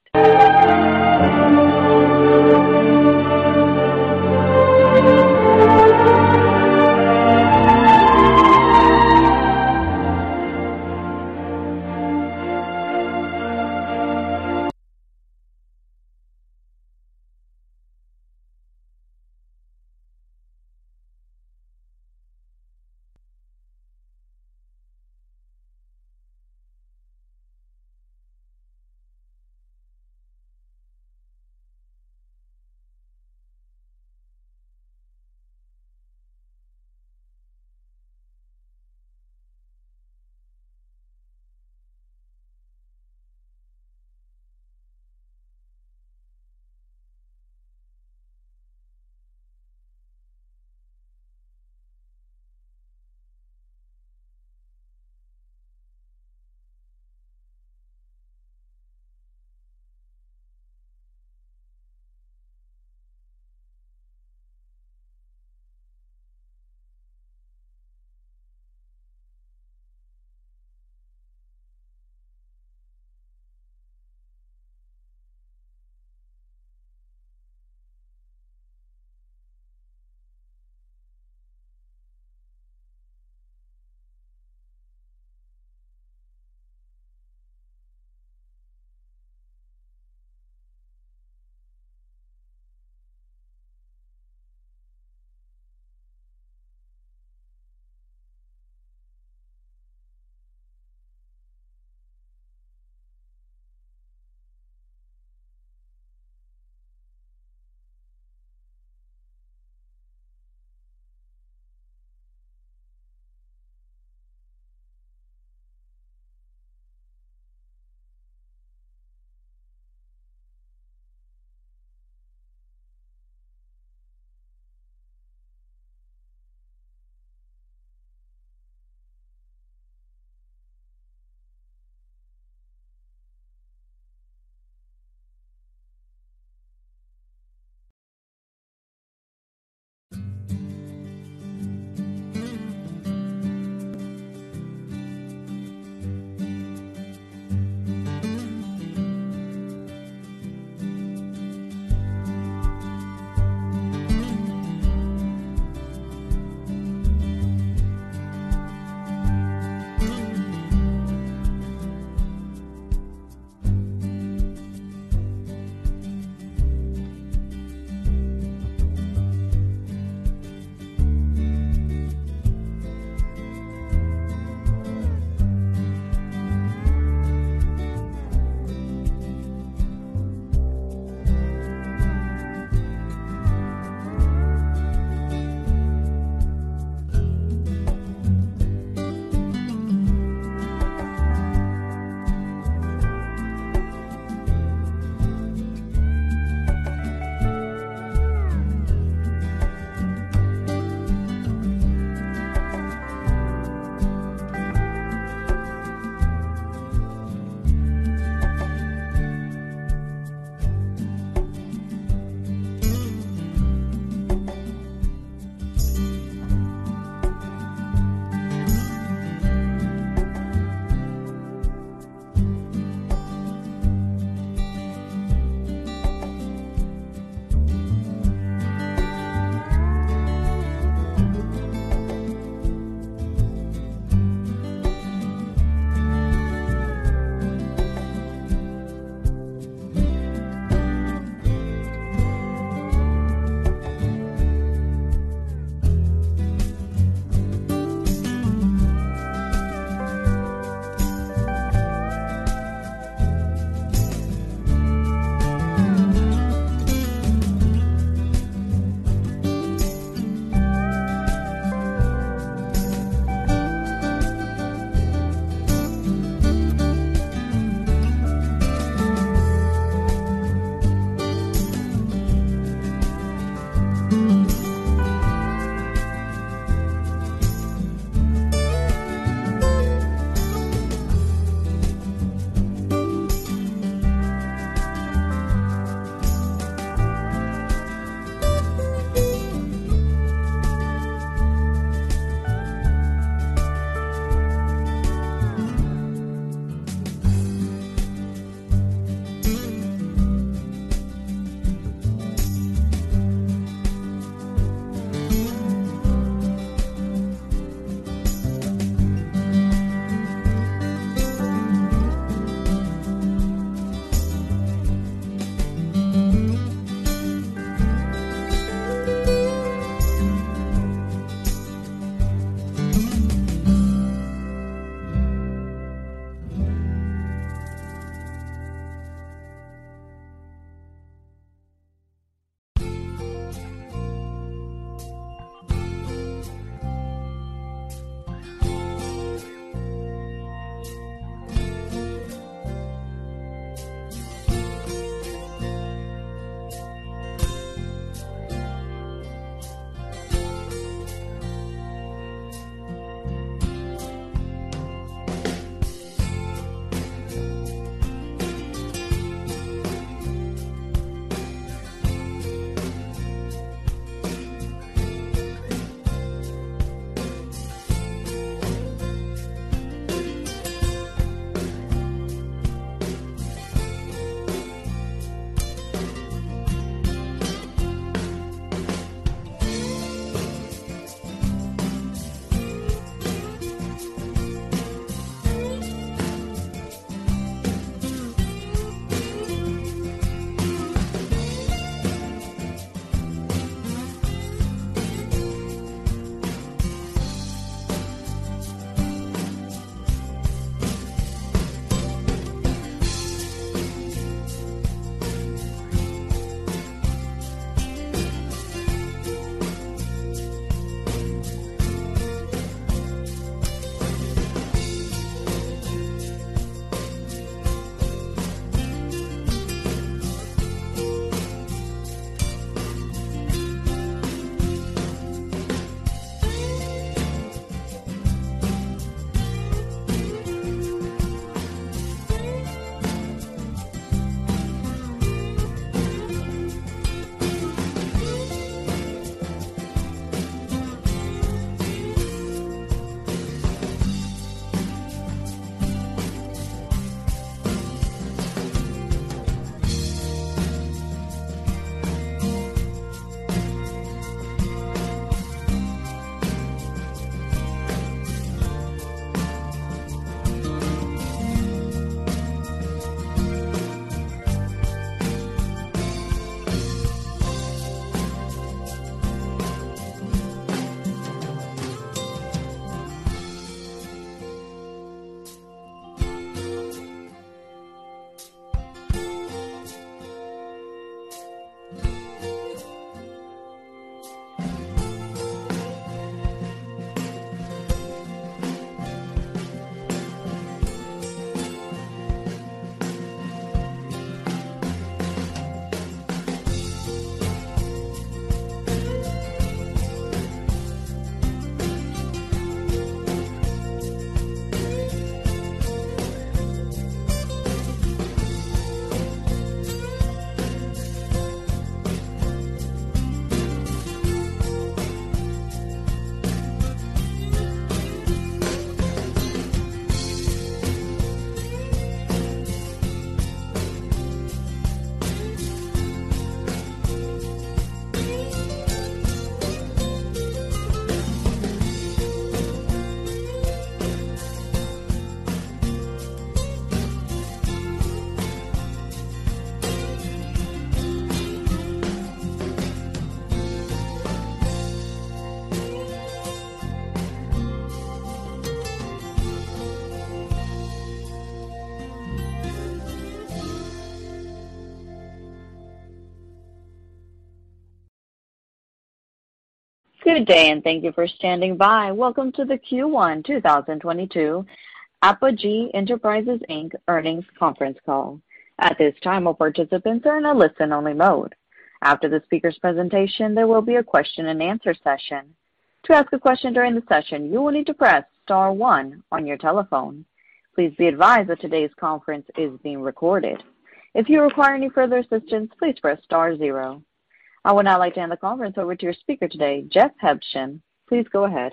Good day, and thank you for standing by. Welcome to the Q one two thousand twenty-two Apogee Enterprises, Incorporated earnings conference call. At this time, all participants are in a listen-only mode. After the speaker's presentation, there will be a question-and-answer session. To ask a question during the session, you will need to press star one on your telephone. Please be advised that today's conference is being recorded. If you require any further assistance, please press star zero. I would now like to hand the conference over to your speaker today, Jeff Huebschen. Please go ahead.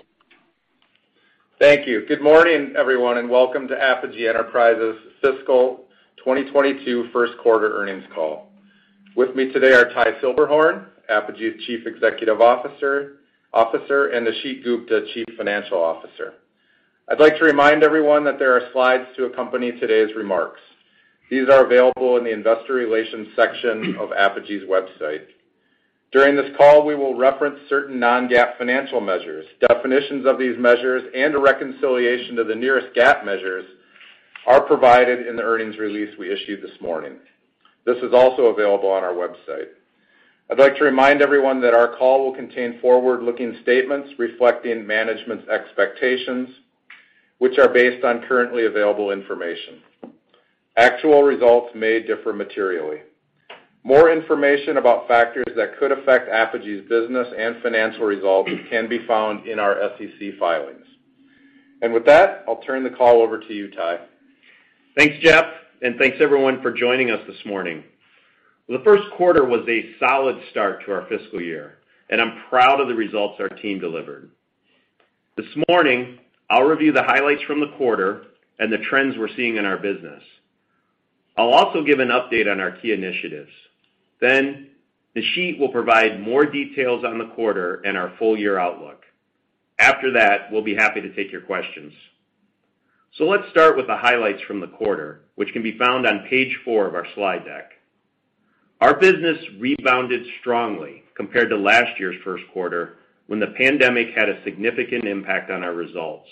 Thank you. Good morning, everyone, and welcome to Apogee Enterprises fiscal twenty twenty-two first quarter earnings call. With me today are Ty Silberhorn, Apogee's Chief Executive Officer, Officer, and Nisheet Gupta, Chief Financial Officer. I'd like to remind everyone that there are slides to accompany today's remarks. These are available in the Investor Relations section of Apogee's website. During this call, we will reference certain non-GAAP financial measures. Definitions of these measures and a reconciliation to the nearest GAAP measures are provided in the earnings release we issued this morning. This is also available on our website. I'd like to remind everyone that our call will contain forward-looking statements reflecting management's expectations, which are based on currently available information. Actual results may differ materially. More information about factors that could affect Apogee's business and financial results can be found in our S E C filings. And with that, I'll turn the call over to you, Ty. Thanks, Jeff, and thanks everyone for joining us this morning. Well, the first quarter was a solid start to our fiscal year, and I'm proud of the results our team delivered. This morning, I'll review the highlights from the quarter and the trends we're seeing in our business. I'll also give an update on our key initiatives. Then, Nisheet will provide more details on the quarter and our full-year outlook. After that, we'll be happy to take your questions. So let's start with the highlights from the quarter, which can be found on page four of our slide deck. Our business rebounded strongly compared to last year's first quarter, when the pandemic had a significant impact on our results.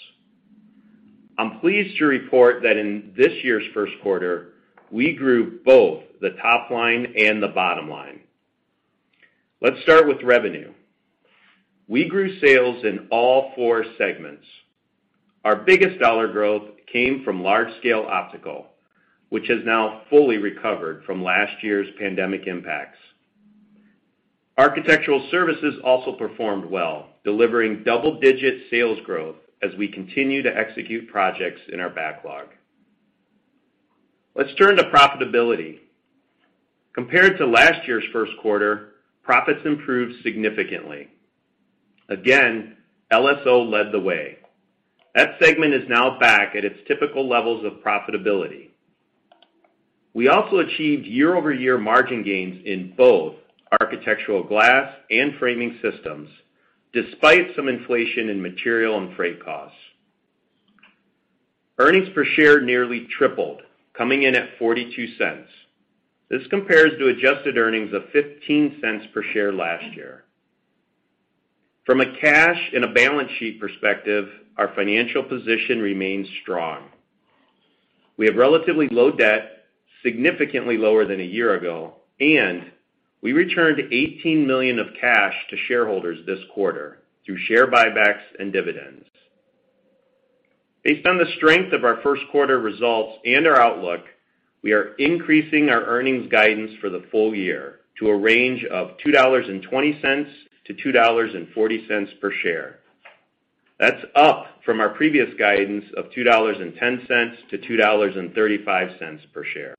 I'm pleased to report that in this year's first quarter, we grew both the top line and the bottom line. Let's start with revenue. We grew sales in all four segments. Our biggest dollar growth came from large-scale optical, which has now fully recovered from last year's pandemic impacts. Architectural services also performed well, delivering double-digit sales growth as we continue to execute projects in our backlog. Let's turn to profitability. Compared to last year's first quarter, profits improved significantly. Again, L S O led the way. That segment is now back at its typical levels of profitability. We also achieved year-over-year margin gains in both architectural glass and framing systems, despite some inflation in material and freight costs. Earnings per share nearly tripled, coming in at forty-two cents. This compares to adjusted earnings of fifteen cents per share last year. From a cash and a balance sheet perspective, our financial position remains strong. We have relatively low debt, significantly lower than a year ago, and we returned eighteen million dollars of cash to shareholders this quarter through share buybacks and dividends. Based on the strength of our first quarter results and our outlook, we are increasing our earnings guidance for the full year to a range of two dollars and twenty cents to two dollars and forty cents per share. That's up from our previous guidance of two dollars and ten cents to two dollars and thirty-five cents per share.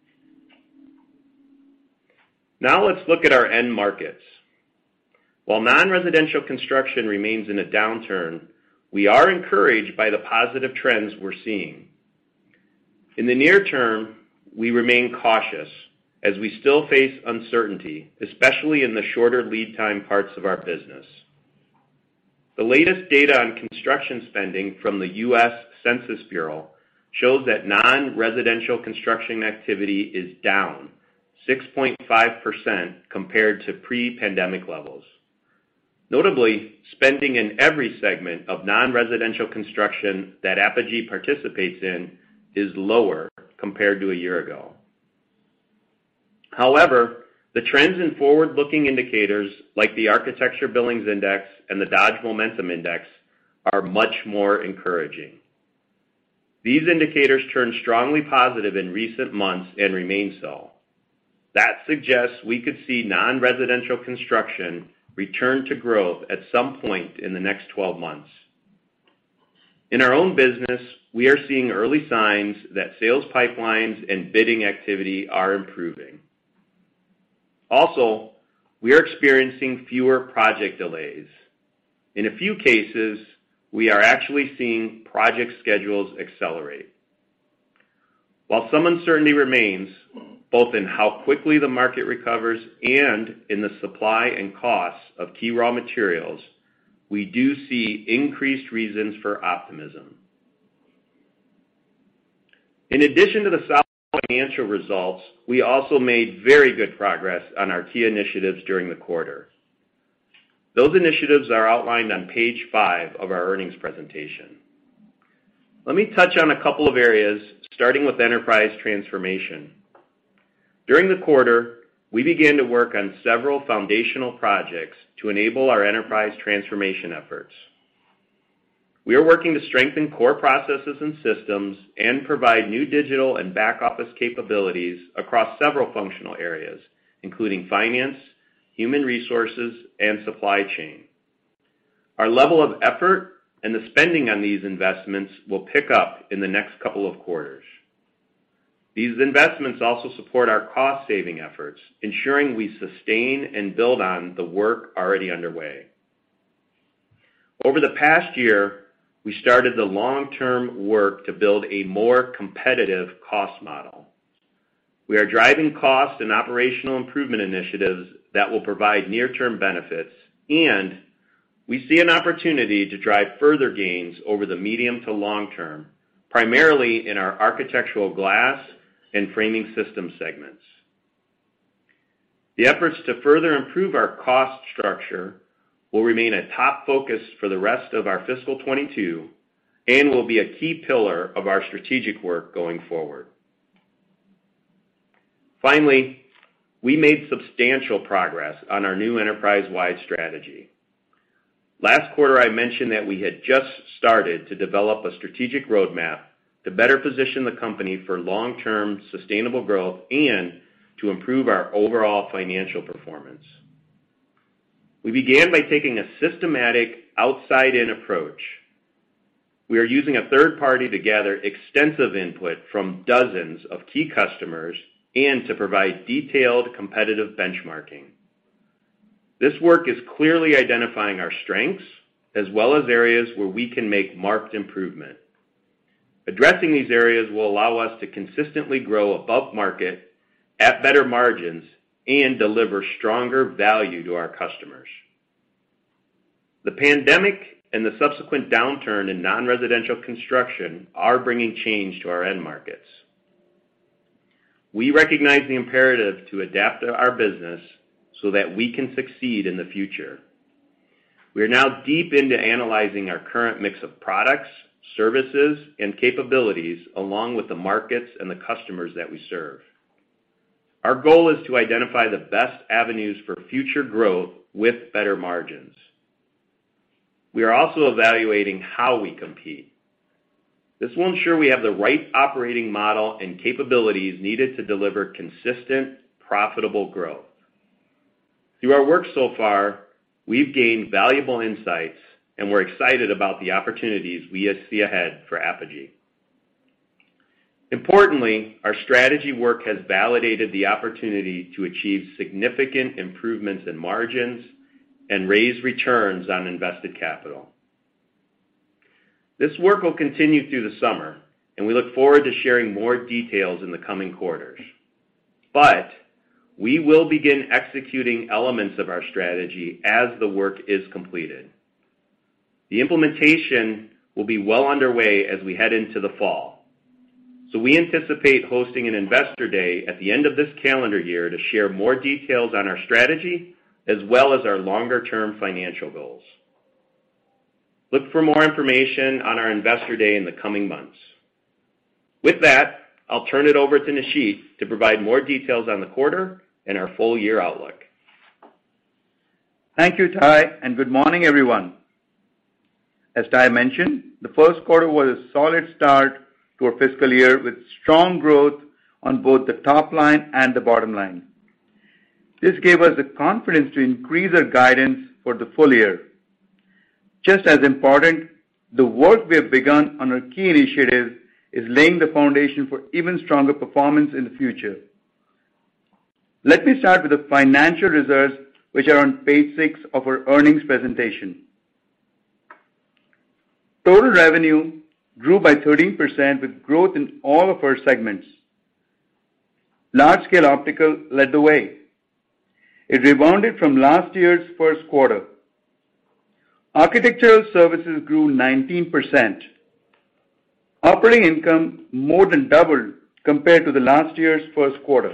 Now let's look at our end markets. While non-residential construction remains in a downturn, we are encouraged by the positive trends we're seeing. In the near term, we remain cautious as we still face uncertainty, especially in the shorter lead time parts of our business. The latest data on construction spending from the U S Census Bureau shows that non-residential construction activity is down six point five percent compared to pre-pandemic levels. Notably, spending in every segment of non-residential construction that Apogee participates in is lower compared to a year ago. However, The trends in forward-looking indicators like the Architecture Billings Index and the Dodge Momentum Index are much more encouraging. These indicators turned strongly positive in recent months and remain so. That suggests we could see non-residential construction return to growth at some point in the next twelve months. In our own business, we are seeing early signs that sales pipelines and bidding activity are improving. Also, we are experiencing fewer project delays. In a few cases, we are actually seeing project schedules accelerate. While some uncertainty remains, both in how quickly the market recovers and in the supply and costs of key raw materials, we do see increased reasons for optimism. In addition to the solid financial results, we also made very good progress on our key initiatives during the quarter. Those initiatives are outlined on page five of our earnings presentation. Let me touch on a couple of areas, starting with enterprise transformation. During the quarter, we began to work on several foundational projects to enable our enterprise transformation efforts. We are working to strengthen core processes and systems and provide new digital and back-office capabilities across several functional areas, including finance, human resources, and supply chain. Our level of effort and the spending on these investments will pick up in the next couple of quarters. These investments also support our cost-saving efforts, ensuring we sustain and build on the work already underway. Over the past year, we started the long-term work to build a more competitive cost model. We are driving cost and operational improvement initiatives that will provide near-term benefits, and we see an opportunity to drive further gains over the medium to long term, primarily in our architectural glass and framing system segments. The efforts to further improve our cost structure will remain a top focus for the rest of our fiscal twenty-two and will be a key pillar of our strategic work going forward. Finally, we made substantial progress on our new enterprise-wide strategy. Last quarter, I mentioned that we had just started to develop a strategic roadmap to better position the company for long-term sustainable growth and to improve our overall financial performance. We began by taking a systematic outside-in approach. We are using a third party to gather extensive input from dozens of key customers and to provide detailed competitive benchmarking. This work is clearly identifying our strengths as well as areas where we can make marked improvement. Addressing these areas will allow us to consistently grow above market at better margins and deliver stronger value to our customers. The pandemic and the subsequent downturn in non-residential construction are bringing change to our end markets. We recognize the imperative to adapt our business so that we can succeed in the future. We are now deep into analyzing our current mix of products, services, and capabilities along with the markets and the customers that we serve. Our goal is to identify the best avenues for future growth with better margins. We are also evaluating how we compete. This will ensure we have the right operating model and capabilities needed to deliver consistent, profitable growth. Through our work so far, we've gained valuable insights, and we're excited about the opportunities we see ahead for Apogee. Importantly, our strategy work has validated the opportunity to achieve significant improvements in margins and raise returns on invested capital. This work will continue through the summer, and we look forward to sharing more details in the coming quarters. But we will begin executing elements of our strategy as the work is completed. The implementation will be well underway as we head into the fall. So we anticipate hosting an Investor Day at the end of this calendar year to share more details on our strategy as well as our longer-term financial goals. Look for more information on our Investor Day in the coming months. With that, I'll turn it over to Nisheet to provide more details on the quarter and our full year outlook. Thank you, Ty, and good morning, everyone. As Ty mentioned, the first quarter was a solid start to our fiscal year with strong growth on both the top line and the bottom line. This gave us the confidence to increase our guidance for the full year. Just as important, the work we have begun on our key initiatives is laying the foundation for even stronger performance in the future. Let me start with the financial results, which are on page six of our earnings presentation. Total revenue grew by thirteen percent with growth in all of our segments. Large-scale optical led the way. It rebounded from last year's first quarter. Architectural services grew nineteen percent. Operating income more than doubled compared to the last year's first quarter.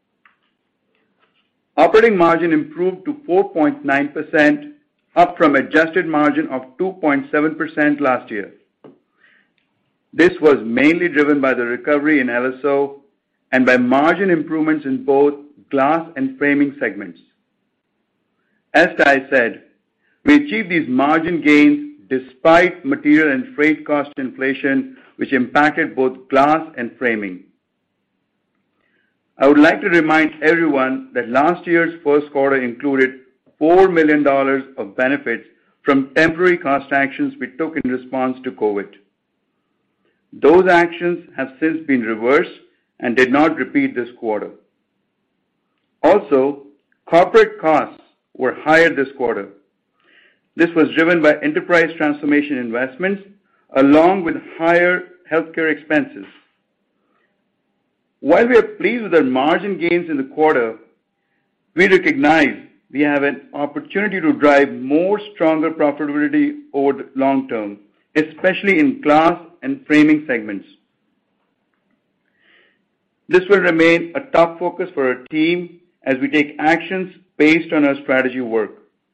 Operating margin improved to four point nine percent, up from adjusted margin of two point seven percent last year. This was mainly driven by the recovery in L S O and by margin improvements in both glass and framing segments. As Ty said, we achieved these margin gains despite material and freight cost inflation, which impacted both glass and framing. I would like to remind everyone that last year's first quarter included four million dollars of benefits from temporary cost actions we took in response to COVID. Those actions have since been reversed and did not repeat this quarter. Also, corporate costs were higher this quarter. This was driven by enterprise transformation investments along with higher healthcare expenses. While we are pleased with our margin gains in the quarter, we recognize we have an opportunity to drive more stronger profitability over the long term, especially in glass and framing segments. This will remain a top focus for our team as we take actions based on our strategy work.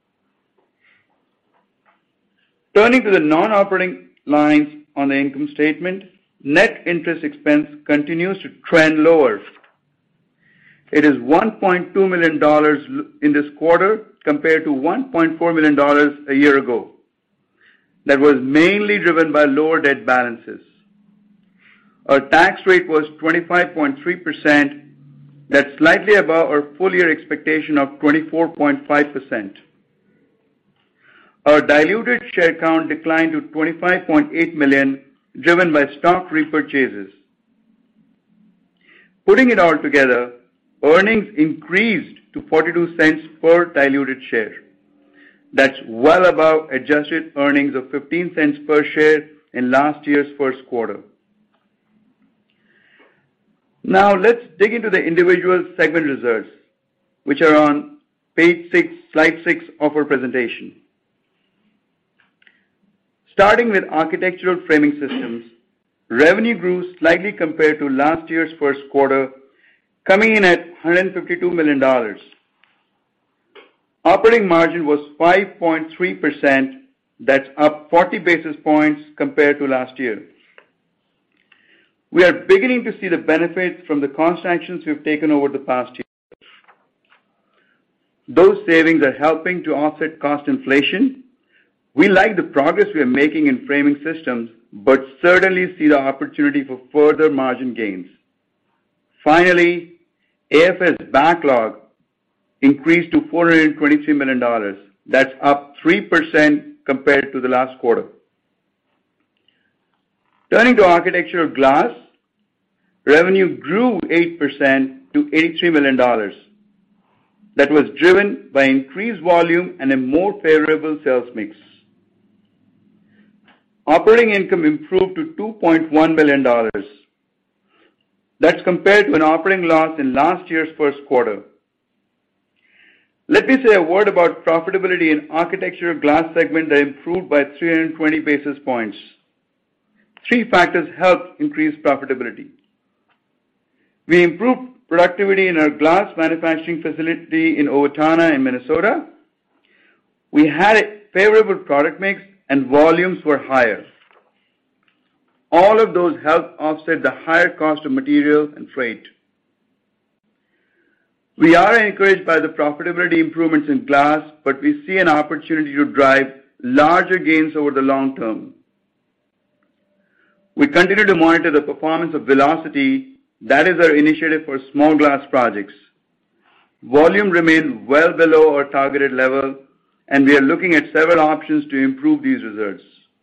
Turning to the non-operating lines on the income statement, net interest expense continues to trend lower. It is one point two million dollars in this quarter compared to one point four million dollars a year ago. That was mainly driven by lower debt balances. Our tax rate was twenty-five point three percent. That's slightly above our full year expectation of twenty-four point five percent. Our diluted share count declined to twenty-five point eight million, driven by stock repurchases. Putting it all together, earnings increased to forty-two cents per diluted share. That's well above adjusted earnings of fifteen cents per share in last year's first quarter. Now let's dig into the individual segment results, which are on page six, slide six of our presentation. Starting with architectural framing systems, revenue grew slightly compared to last year's first quarter, coming in at one hundred fifty-two million dollars. Operating margin was five point three percent. That's up forty basis points compared to last year. We are beginning to see the benefits from the cost actions we've taken over the past year. Those savings are helping to offset cost inflation. We like the progress we are making in framing systems, but certainly see the opportunity for further margin gains. Finally, A F S backlog increased to four hundred twenty-three million dollars. That's up three percent compared to the last quarter. Turning to architectural glass, revenue grew eight percent to eighty-three million dollars. That was driven by increased volume and a more favorable sales mix. Operating income improved to two point one million dollars. That's compared to an operating loss in last year's first quarter. Let me say a word about profitability in architectural glass segment that improved by three hundred twenty basis points. Three factors helped increase profitability. We improved productivity in our glass manufacturing facility in Owatonna in Minnesota. We had a favorable product mix and volumes were higher. All of those helped offset the higher cost of material and freight. We are encouraged by the profitability improvements in glass, but we see an opportunity to drive larger gains over the long term. We continue to monitor the performance of Velocity, that is our initiative for small glass projects. Volume remained well below our targeted level, and we are looking at several options to improve these results.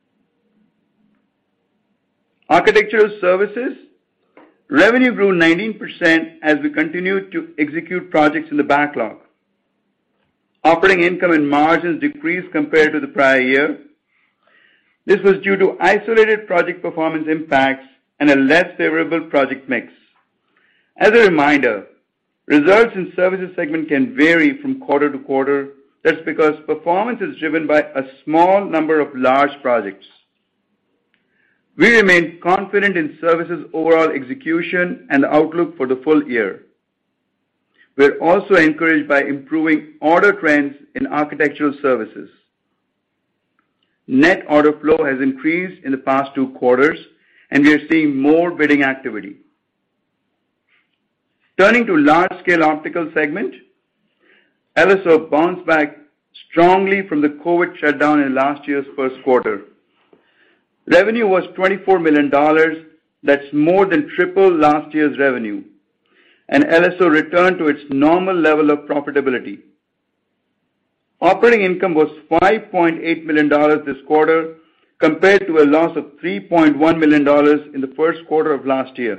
Architectural Services revenue grew nineteen percent as we continued to execute projects in the backlog. Operating income and margins decreased compared to the prior year. This was due to isolated project performance impacts and a less favorable project mix. As a reminder, results in Services segment can vary from quarter to quarter. That's because performance is driven by a small number of large projects. We remain confident in Services' overall execution and the outlook for the full year. We're also encouraged by improving order trends in Architectural Services. Net order flow has increased in the past two quarters, and we are seeing more bidding activity. Turning to Large-Scale Optical segment, L S O bounced back strongly from the COVID shutdown in last year's first quarter. Revenue was twenty-four million dollars. That's more than triple last year's revenue. And L S O returned to its normal level of profitability. Operating income was five point eight million dollars this quarter compared to a loss of three point one million dollars in the first quarter of last year.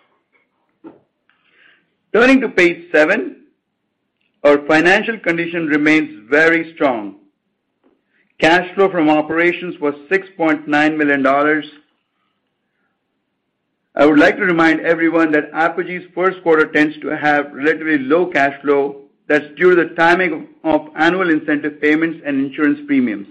Turning to page seven, our financial condition remains very strong. Cash flow from operations was six point nine million dollars. I would like to remind everyone that Apogee's first quarter tends to have relatively low cash flow. That's due to the timing of annual incentive payments and insurance premiums.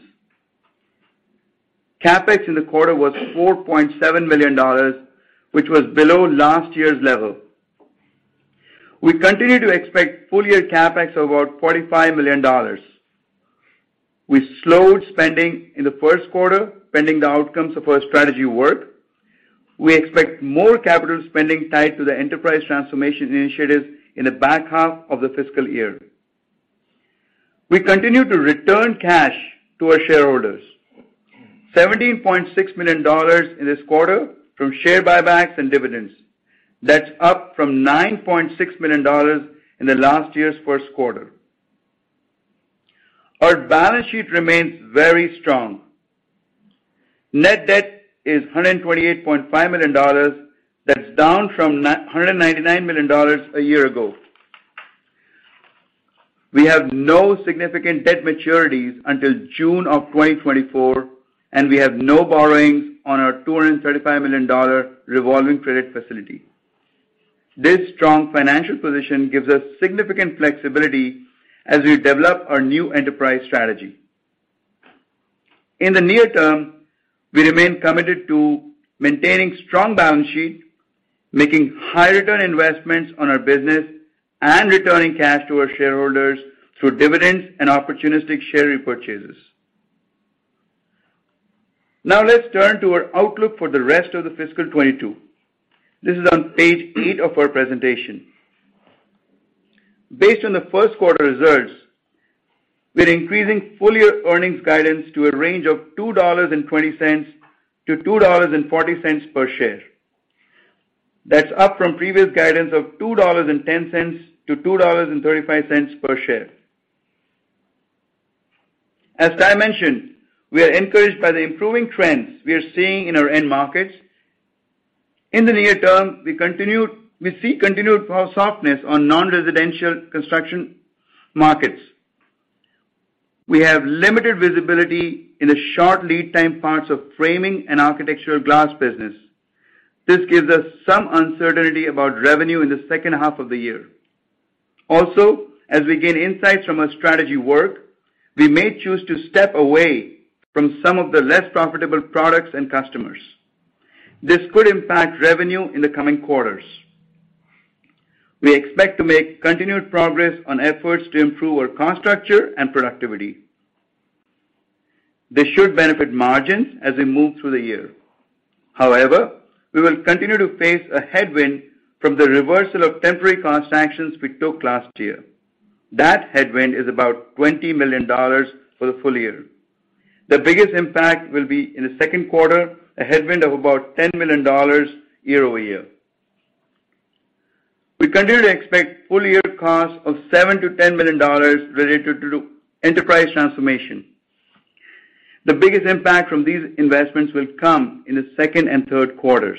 CapEx in the quarter was four point seven million dollars, which was below last year's level. We continue to expect full-year CapEx of about forty-five million dollars. We slowed spending in the first quarter, pending the outcomes of our strategy work. We expect more capital spending tied to the enterprise transformation initiatives in the back half of the fiscal year. We continue to return cash to our shareholders. seventeen point six million dollars in this quarter from share buybacks and dividends. That's up from nine point six million dollars in the last year's first quarter. Our balance sheet remains very strong. Net debt is one hundred twenty-eight point five million dollars. That's down from one hundred ninety-nine million dollars a year ago. We have no significant debt maturities until June of twenty twenty-four, and we have no borrowings on our two hundred thirty-five million dollars revolving credit facility. This strong financial position gives us significant flexibility as we develop our new enterprise strategy. In the near term, we remain committed to maintaining strong balance sheet, making high return investments on our business, and returning cash to our shareholders through dividends and opportunistic share repurchases. Now let's turn to our outlook for the rest of the fiscal twenty-two. This is on page eight of our presentation. Based on the first quarter results, we're increasing full-year earnings guidance to a range of two dollars and twenty cents to two dollars and forty cents per share. That's up from previous guidance of two dollars and ten cents to two dollars and thirty-five cents per share. As Ty mentioned, we are encouraged by the improving trends we are seeing in our end markets. In the near term, we continue, we see continued softness on non-residential construction markets. We have limited visibility in the short lead time parts of framing and architectural glass business. This gives us some uncertainty about revenue in the second half of the year. Also, as we gain insights from our strategy work, we may choose to step away from some of the less profitable products and customers. This could impact revenue in the coming quarters. We expect to make continued progress on efforts to improve our cost structure and productivity. This should benefit margins as we move through the year. However, we will continue to face a headwind from the reversal of temporary cost actions we took last year. That headwind is about twenty million dollars for the full year. The biggest impact will be in the second quarter, a headwind of about ten million dollars year-over-year. We continue to expect full-year costs of seven to ten million dollars related to enterprise transformation. The biggest impact from these investments will come in the second and third quarters.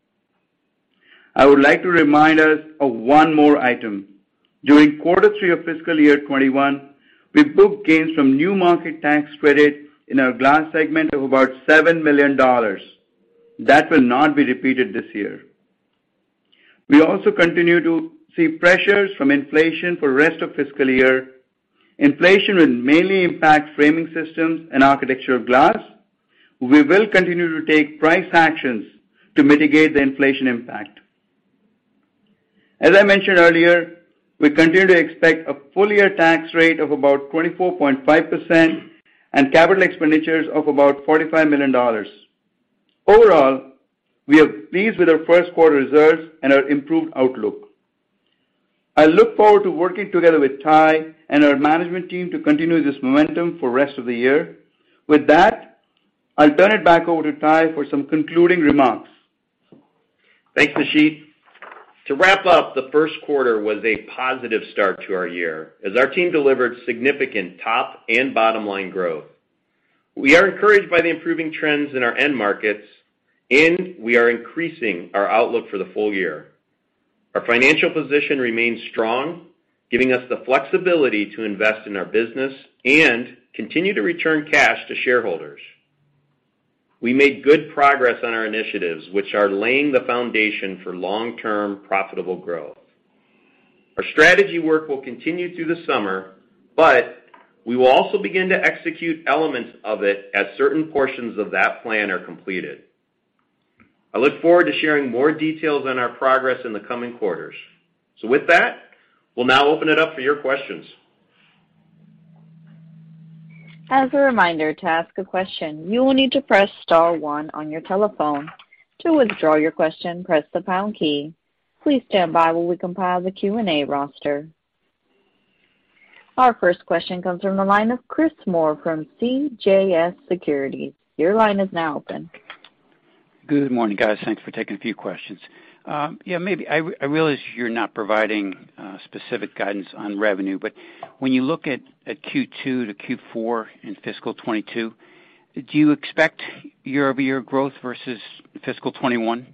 I would like to remind us of one more item. During quarter three of fiscal year twenty-one, we booked gains from new market tax credit in our glass segment of about seven million dollars. That will not be repeated this year. We also continue to see pressures from inflation for the rest of fiscal year. Inflation will mainly impact framing systems and architectural glass. We will continue to take price actions to mitigate the inflation impact. As I mentioned earlier, we continue to expect a full-year tax rate of about twenty-four point five percent and capital expenditures of about forty-five million dollars. Overall, we are pleased with our first quarter results and our improved outlook. I look forward to working together with Ty and our management team to continue this momentum for the rest of the year. With that, I'll turn it back over to Ty for some concluding remarks. Thanks, Nisheet. To wrap up, the first quarter was a positive start to our year as our team delivered significant top and bottom line growth. We are encouraged by the improving trends in our end markets, and we are increasing our outlook for the full year. Our financial position remains strong, giving us the flexibility to invest in our business and continue to return cash to shareholders. We made good progress on our initiatives, which are laying the foundation for long-term profitable growth. Our strategy work will continue through the summer, but we will also begin to execute elements of it as certain portions of that plan are completed. I look forward to sharing more details on our progress in the coming quarters. So with that, we'll now open it up for your questions. As a reminder, to ask a question, you will need to press star one on your telephone. To withdraw your question, press the pound key. Please stand by while we compile the Q and A roster. Our first question comes from the line of Chris Moore from C J S Securities. Your line is now open. Good morning, guys. Thanks for taking a few questions. Um, yeah, maybe I, I realize you're not providing uh, specific guidance on revenue, but when you look at, at Q two to Q four in fiscal twenty-two, do you expect year-over-year growth versus fiscal twenty-one?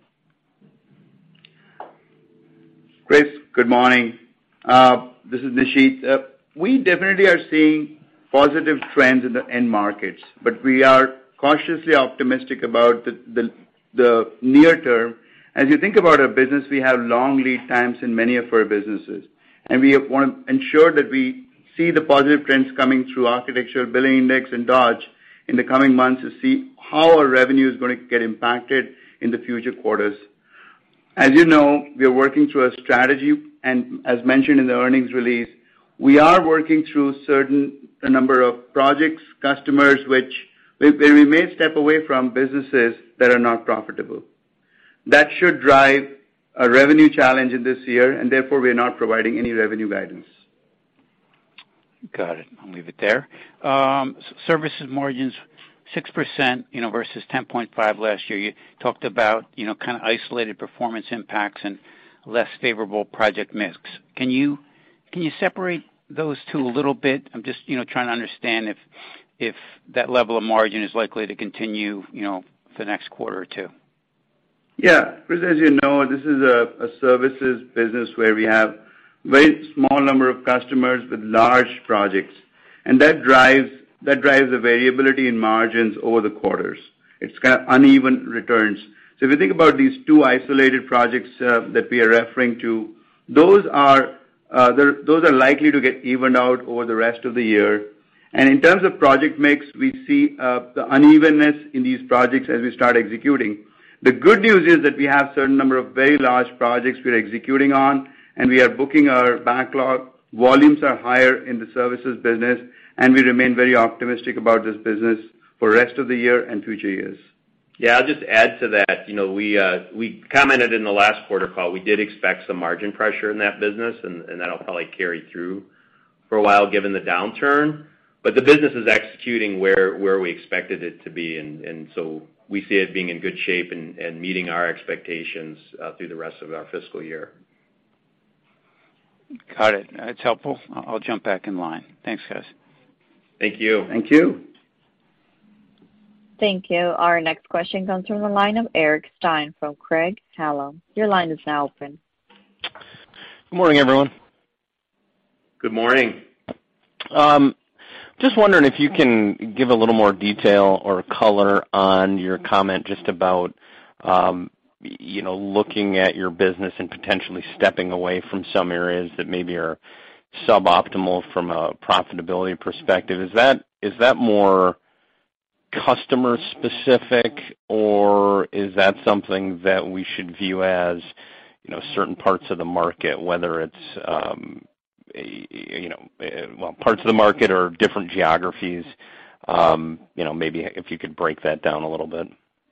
Chris, good morning. Uh, this is Nisheet. Uh, we definitely are seeing positive trends in the end markets, but we are cautiously optimistic about the, the, the near term. As you think about our business, we have long lead times in many of our businesses, and we want to ensure that we see the positive trends coming through Architectural Billing Index and Dodge in the coming months to see how our revenue is going to get impacted in the future quarters. As you know, we are working through a strategy, and as mentioned in the earnings release, we are working through certain a number of projects, customers, which where we may step away from businesses that are not profitable. That should drive a revenue challenge in this year, and therefore we are not providing any revenue guidance. Got it. I'll leave it there. Um, services margins, six percent, you know, versus ten point five last year. You talked about, you know, kind of isolated performance impacts and less favorable project mix. Can you can you separate those two a little bit? I'm just, you know, trying to understand if if that level of margin is likely to continue, you know, for the next quarter or two. Yeah, Chris, as you know, this is a, a services business where we have very small number of customers with large projects, and that drives that drives the variability in margins over the quarters. It's kind of uneven returns. So if you think about these two isolated projects uh, that we are referring to, those are uh, those are likely to get evened out over the rest of the year. And in terms of project mix, we see uh, the unevenness in these projects as we start executing. The good news is that we have a certain number of very large projects we're executing on, and we are booking our backlog. Volumes are higher in the services business, and we remain very optimistic about this business for the rest of the year and future years. Yeah, I'll just add to that. You know, we uh, we commented in the last quarter call, we did expect some margin pressure in that business, and, and that'll probably carry through for a while given the downturn. But the business is executing where, where we expected it to be, and, and so we see it being in good shape and, and meeting our expectations uh, through the rest of our fiscal year. Got it. That's helpful. I'll jump back in line. Thanks, guys. Thank you. Thank you. Thank you. Our next question comes from the line of Eric Stine from Craig-Hallum. Your line is now open. Good morning, everyone. Good morning. Um, just wondering if you can give a little more detail or color on your comment just about, um, you know, looking at your business and potentially stepping away from some areas that maybe are suboptimal from a profitability perspective. Is that is that more customer specific, or is that something that we should view as, you know, certain parts of the market, whether it's um, you know, well, parts of the market or different geographies? Um, you know, maybe if you could break that down a little bit.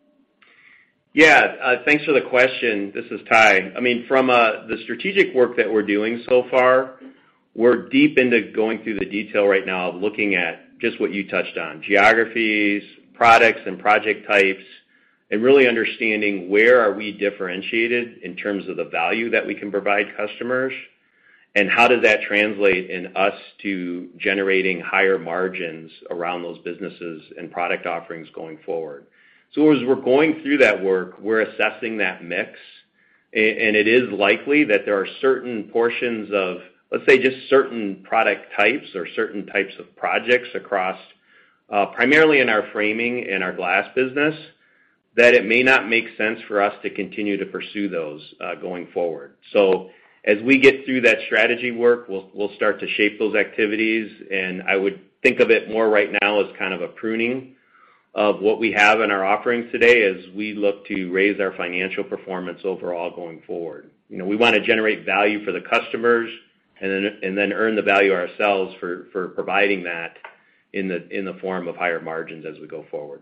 Yeah, uh, thanks for the question. This is Ty. I mean, from uh, the strategic work that we're doing so far, we're deep into going through the detail right now of looking at just what you touched on, geographies, products, and project types, and really understanding where are we differentiated in terms of the value that we can provide customers, and how does that translate in us to generating higher margins around those businesses and product offerings going forward. So as we're going through that work, we're assessing that mix, and it is likely that there are certain portions of, let's say, just certain product types or certain types of projects across, uh, primarily in our framing and our glass business, that it may not make sense for us to continue to pursue those uh, going forward. So as we get through that strategy work, we'll, we'll start to shape those activities, and I would think of it more right now as kind of a pruning of what we have in our offerings today as we look to raise our financial performance overall going forward. You know, we want to generate value for the customers, and then and then earn the value ourselves for, for providing that in the in the form of higher margins as we go forward.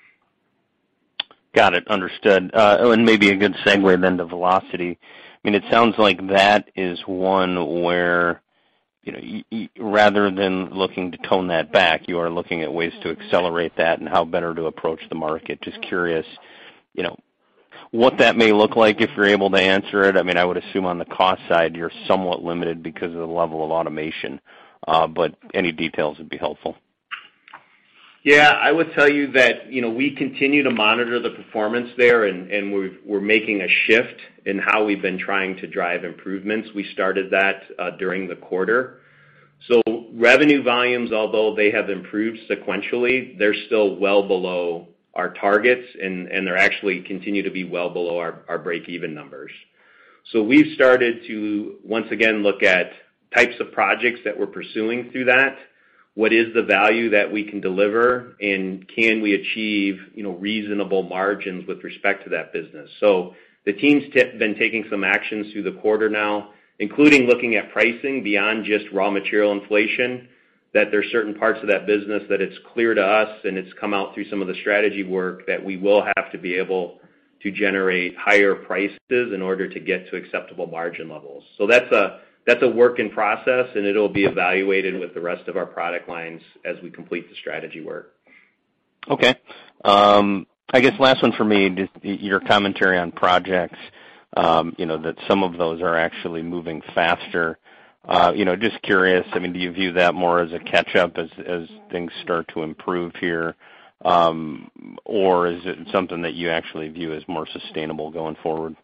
Got it. Understood. Uh, oh, and maybe a good segue then to velocity. I mean, it sounds like that is one where, you know, you, you, rather than looking to tone that back, you are looking at ways to accelerate that and how better to approach the market. Just curious, you know, what that may look like if you're able to answer it. I mean, I would assume on the cost side you're somewhat limited because of the level of automation, uh, but any details would be helpful. Yeah, I would tell you that, you know, we continue to monitor the performance there, and, and we're, we're making a shift in how we've been trying to drive improvements. We started that uh, during the quarter. So revenue volumes, although they have improved sequentially, they're still well below our targets, and, and they're actually continue to be well below our, our break-even numbers. So we've started to, once again, look at types of projects that we're pursuing through that. What is the value that we can deliver, and can we achieve, you know, reasonable margins with respect to that business? So the team's t- been taking some actions through the quarter now, including looking at pricing beyond just raw material inflation, that there's certain parts of that business that it's clear to us, and it's come out through some of the strategy work, that we will have to be able to generate higher prices in order to get to acceptable margin levels. So that's a That's a work in process, and it'll be evaluated with the rest of our product lines as we complete the strategy work. Okay. Um, I guess last one for me, just your commentary on projects, um, you know, that some of those are actually moving faster. Uh, you know, just curious, I mean, do you view that more as a catch-up as, as things start to improve here, um, or is it something that you actually view as more sustainable going forward?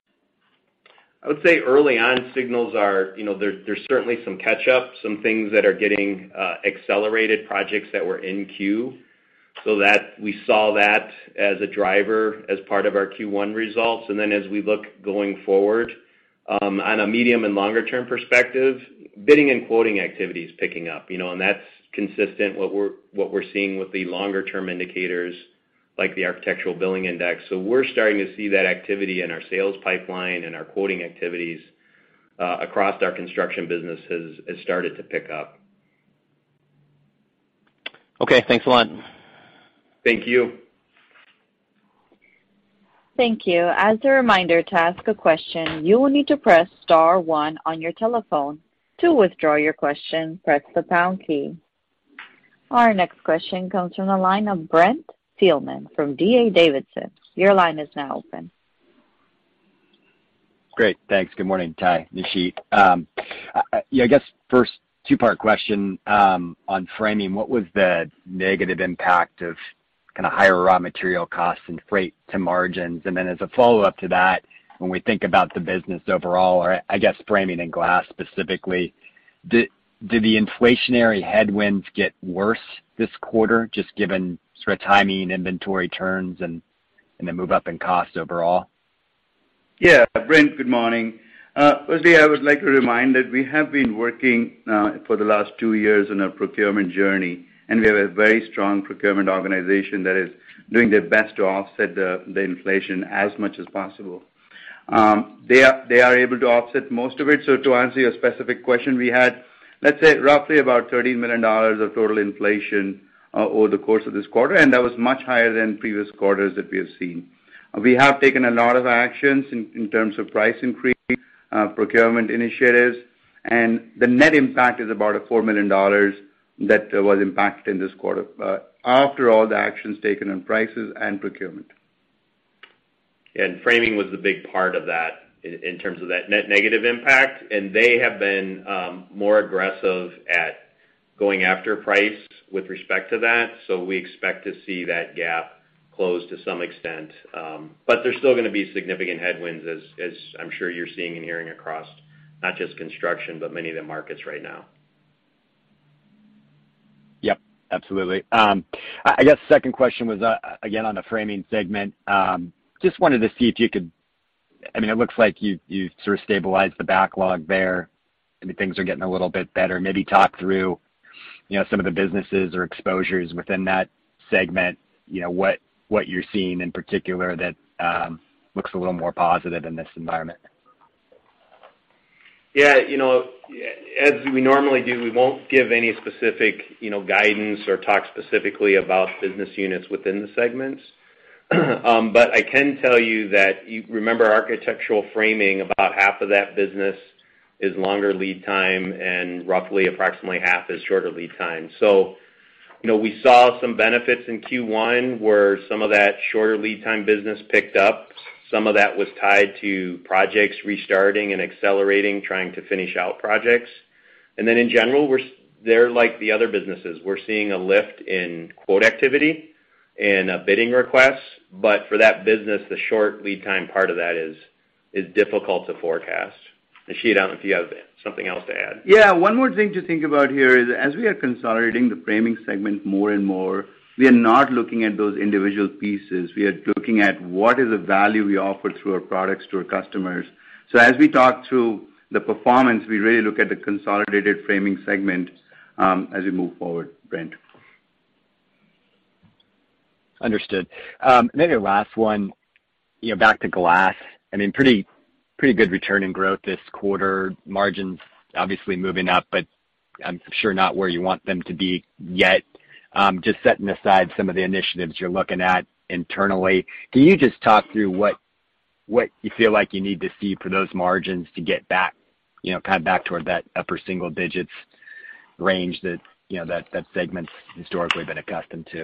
I would say early on signals are, you know, there, there's certainly some catch-up, some things that are getting uh, accelerated, projects that were in queue. So that we saw that as a driver as part of our Q one results. And then as we look going forward, um, on a medium and longer term perspective, bidding and quoting activity is picking up, you know, and that's consistent what we're what we're seeing with the longer term indicators like the Architectural Billing Index. So we're starting to see that activity in our sales pipeline, and our quoting activities uh, across our construction business has, has started to pick up. Okay, thanks a lot. Thank you. Thank you. As a reminder, to ask a question, you will need to press star one on your telephone. To withdraw your question, press the pound key. Our next question comes from the line of Brent Thielman from D A Davidson. Your line is now open. Great. Thanks. Good morning, Ty, Nisheet. Um, I, I guess first two-part question um, on framing. What was the negative impact of kind of higher raw material costs and freight to margins? And then as a follow-up to that, when we think about the business overall, or I guess framing and glass specifically, did, did the inflationary headwinds get worse this quarter, just given sort of timing, inventory turns, and, and the move up in costs overall? Yeah, Brent, good morning. Uh, firstly, I would like to remind that we have been working uh, for the last two years on a procurement journey, and we have a very strong procurement organization that is doing their best to offset the, the inflation as much as possible. Um, they are they are able to offset most of it. So to answer your specific question, we had, let's say, roughly about thirteen million dollars of total inflation uh, over the course of this quarter, and that was much higher than previous quarters that we have seen. Uh, we have taken a lot of actions in, in terms of price increase, uh, procurement initiatives, and the net impact is about a four million dollars that uh, was impacted in this quarter, uh, after all the actions taken on prices and procurement. And framing was the big part of that in, in terms of that net negative impact, and they have been um, more aggressive at going after price with respect to that, so we expect to see that gap close to some extent. Um, but there's still going to be significant headwinds, as, as I'm sure you're seeing and hearing across not just construction, but many of the markets right now. Yep, absolutely. Um, I guess the second question was, uh, again, on the framing segment. Um, just wanted to see if you could, I mean, it looks like you you sort of stabilized the backlog there. I mean, things are getting a little bit better. Maybe talk through, you know, some of the businesses or exposures within that segment, you know, what, what you're seeing in particular that um, looks a little more positive in this environment. Yeah, you know, as we normally do, we won't give any specific, you know, guidance or talk specifically about business units within the segments. um, but I can tell you that you remember architectural framing, about half of that business is longer lead time and roughly approximately half is shorter lead time. So, you know, we saw some benefits in Q one where some of that shorter lead time business picked up. Some of that was tied to projects restarting and accelerating, trying to finish out projects. And then in general, we're they're like the other businesses. We're seeing a lift in quote activity and uh, bidding requests, but for that business, the short lead time part of that is is difficult to forecast. Nisheet, I don't know if you have something else to add. Yeah, one more thing to think about here is as we are consolidating the framing segment more and more, we are not looking at those individual pieces. We are looking at what is the value we offer through our products to our customers. So as we talk through the performance, we really look at the consolidated framing segment um, as we move forward, Brent. Understood. Um, maybe the last one, you know, back to glass. I mean, pretty pretty good return in growth this quarter. Margins obviously moving up, but I'm sure not where you want them to be yet. Um, just setting aside some of the initiatives you're looking at internally, can you just talk through what what you feel like you need to see for those margins to get back, you know, kind of back toward that upper single digits range that, you know, that, that segment's historically been accustomed to?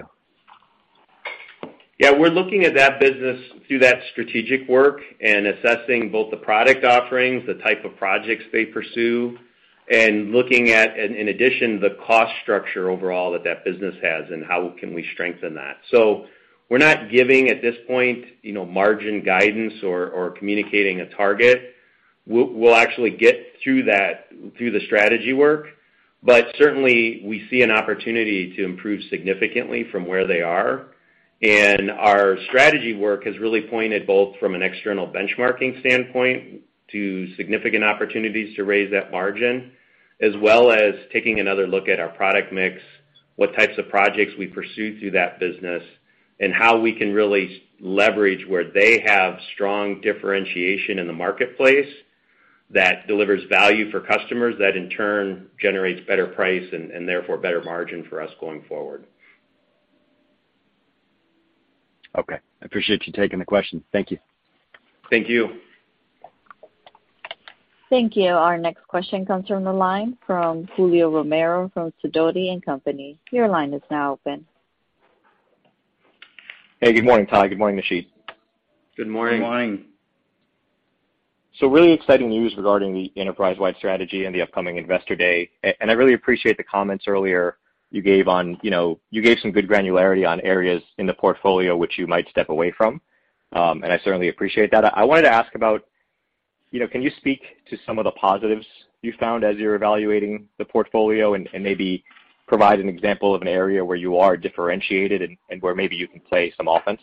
Yeah, we're looking at that business through that strategic work and assessing both the product offerings, the type of projects they pursue, and looking at, in addition, the cost structure overall that that business has and how can we strengthen that. So we're not giving at this point, you know, margin guidance or, or communicating a target. We'll, we'll actually get through that through the strategy work, but certainly we see an opportunity to improve significantly from where they are. And our strategy work has really pointed both from an external benchmarking standpoint to significant opportunities to raise that margin, as well as taking another look at our product mix, what types of projects we pursue through that business, and how we can really leverage where they have strong differentiation in the marketplace that delivers value for customers that in turn generates better price and, and therefore better margin for us going forward. Okay. I appreciate you taking the question. Thank you. Thank you. Thank you. Our next question comes from the line from Julio Romero from Sidoti and Company. Your line is now open. Hey, good morning, Ty. Good morning, Nisheet. Good morning. Good morning. So really exciting news regarding the enterprise-wide strategy and the upcoming Investor Day. And I really appreciate the comments earlier you gave on, you know, you gave some good granularity on areas in the portfolio which you might step away from. Um, and I certainly appreciate that. I wanted to ask about, you know, can you speak to some of the positives you found as you're evaluating the portfolio and, and maybe provide an example of an area where you are differentiated and, and where maybe you can play some offense?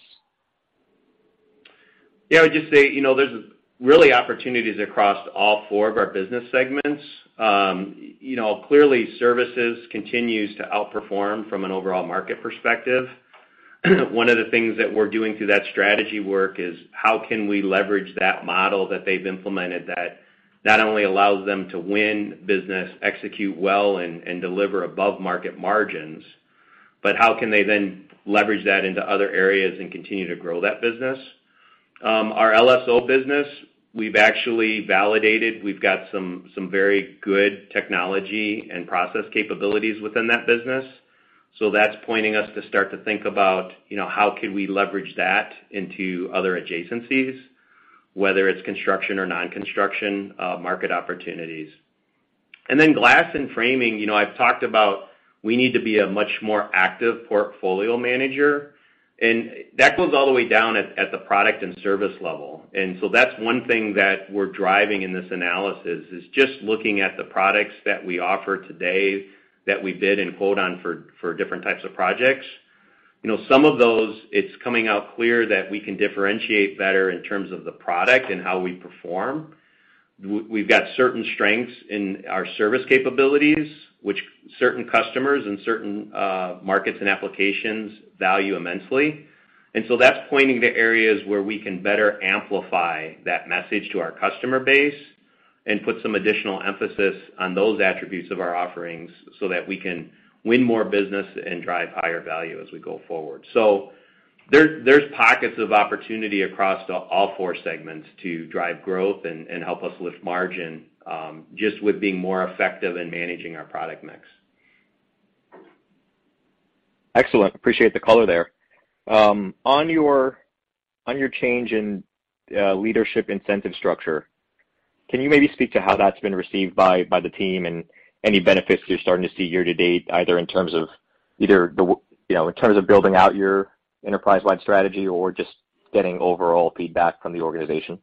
Yeah, I would just say, you know, there's really opportunities across all four of our business segments. Um, you know, clearly services continues to outperform from an overall market perspective. One of the things that we're doing through that strategy work is how can we leverage that model that they've implemented that not only allows them to win business, execute well, and, and deliver above market margins, but how can they then leverage that into other areas and continue to grow that business? Um, our L S O business, we've actually validated. We've got some some very good technology and process capabilities within that business. So that's pointing us to start to think about, you know, how could we leverage that into other adjacencies, whether it's construction or non-construction uh, market opportunities. And then glass and framing, you know, I've talked about we need to be a much more active portfolio manager. And that goes all the way down at, at the product and service level. And so that's one thing that we're driving in this analysis is just looking at the products that we offer today that we bid and quote on for, for different types of projects. You know, some of those, it's coming out clear that we can differentiate better in terms of the product and how we perform. We've got certain strengths in our service capabilities, which certain customers and certain uh, markets and applications value immensely. And so that's pointing to areas where we can better amplify that message to our customer base and put some additional emphasis on those attributes of our offerings so that we can win more business and drive higher value as we go forward. So there, there's pockets of opportunity across the, all four segments to drive growth and, and help us lift margin um, just with being more effective in managing our product mix. Excellent. Appreciate the color there. Um, on your on your change in uh, leadership incentive structure, can you maybe speak to how that's been received by by the team and any benefits you're starting to see year to date, either in terms of either the you know in terms of building out your enterprise-wide strategy or just getting overall feedback from the organization?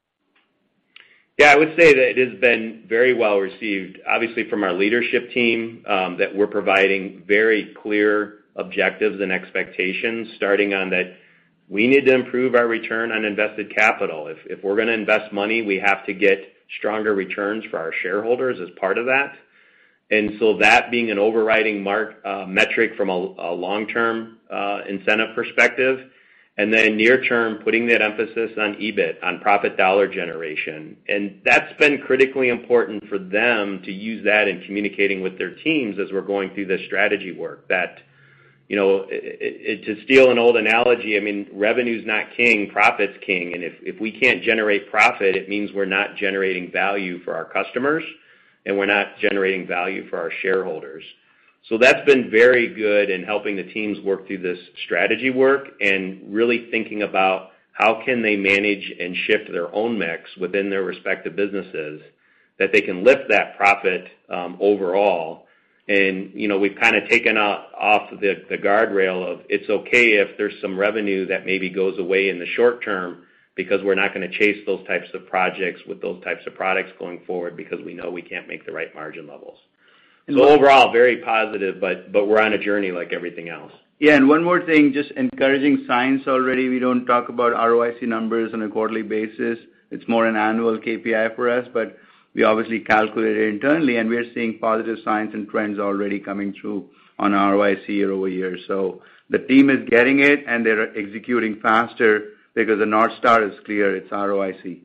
Yeah, I would say that it has been very well received, obviously from our leadership team, um, that we're providing very clear objectives and expectations, starting on that we need to improve our return on invested capital. If, if we're going to invest money, we have to get stronger returns for our shareholders as part of that. And so that being an overriding mark, uh, metric from a, a long-term uh, incentive perspective, and then near-term putting that emphasis on E B I T, on profit dollar generation. And that's been critically important for them to use that in communicating with their teams as we're going through this strategy work. That, you know, it, it, to steal an old analogy, I mean, revenue's not king, profit's king. And if, if we can't generate profit, it means we're not generating value for our customers and we're not generating value for our shareholders. So that's been very good in helping the teams work through this strategy work and really thinking about how can they manage and shift their own mix within their respective businesses that they can lift that profit um, overall. And, you know, we've kind of taken off, off the, the guardrail of it's okay if there's some revenue that maybe goes away in the short term because we're not going to chase those types of projects with those types of products going forward because we know we can't make the right margin levels. So overall, very positive, but but we're on a journey like everything else. Yeah, and one more thing, just encouraging signs already. We don't talk about R O I C numbers on a quarterly basis. It's more an annual K P I for us, but we obviously calculate it internally, and we're seeing positive signs and trends already coming through on R O I C year over year. So the team is getting it, and they're executing faster because the North Star is clear. It's R O I C.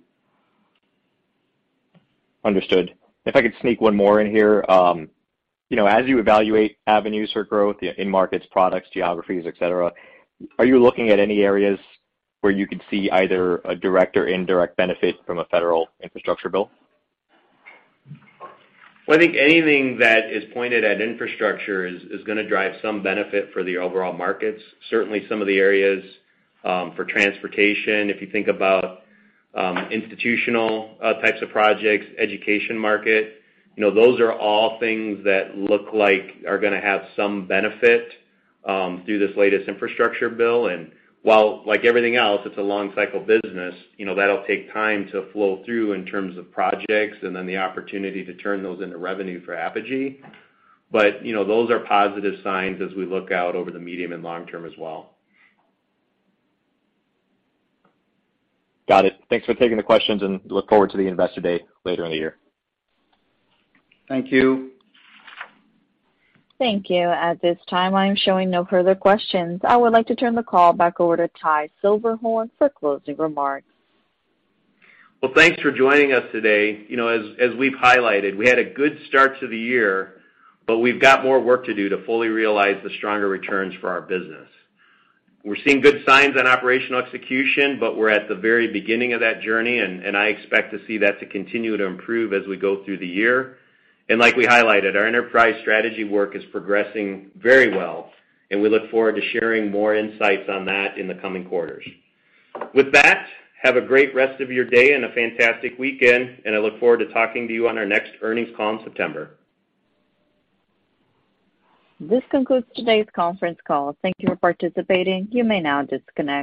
Understood. If I could sneak one more in here, um, you know, as you evaluate avenues for growth in markets, products, geographies, et cetera, are you looking at any areas where you could see either a direct or indirect benefit from a federal infrastructure bill? Well, I think anything that is pointed at infrastructure is, is going to drive some benefit for the overall markets. Certainly some of the areas um, for transportation, if you think about um, institutional uh, types of projects, education market, you know, those are all things that look like are going to have some benefit um, through this latest infrastructure bill. And while, like everything else, it's a long cycle business, you know, that'll take time to flow through in terms of projects and then the opportunity to turn those into revenue for Apogee. But, you know, those are positive signs as we look out over the medium and long term as well. Got it. Thanks for taking the questions and look forward to the Investor Day later in the year. Thank you. Thank you. At this time, I am showing no further questions. I would like to turn the call back over to Ty Silberhorn for closing remarks. Well, thanks for joining us today. You know, as, as we've highlighted, we had a good start to the year, but we've got more work to do to fully realize the stronger returns for our business. We're seeing good signs on operational execution, but we're at the very beginning of that journey, and, and I expect to see that to continue to improve as we go through the year. And like we highlighted, our enterprise strategy work is progressing very well, and we look forward to sharing more insights on that in the coming quarters. With that, have a great rest of your day and a fantastic weekend, and I look forward to talking to you on our next earnings call in September. This concludes today's conference call. Thank you for participating. You may now disconnect.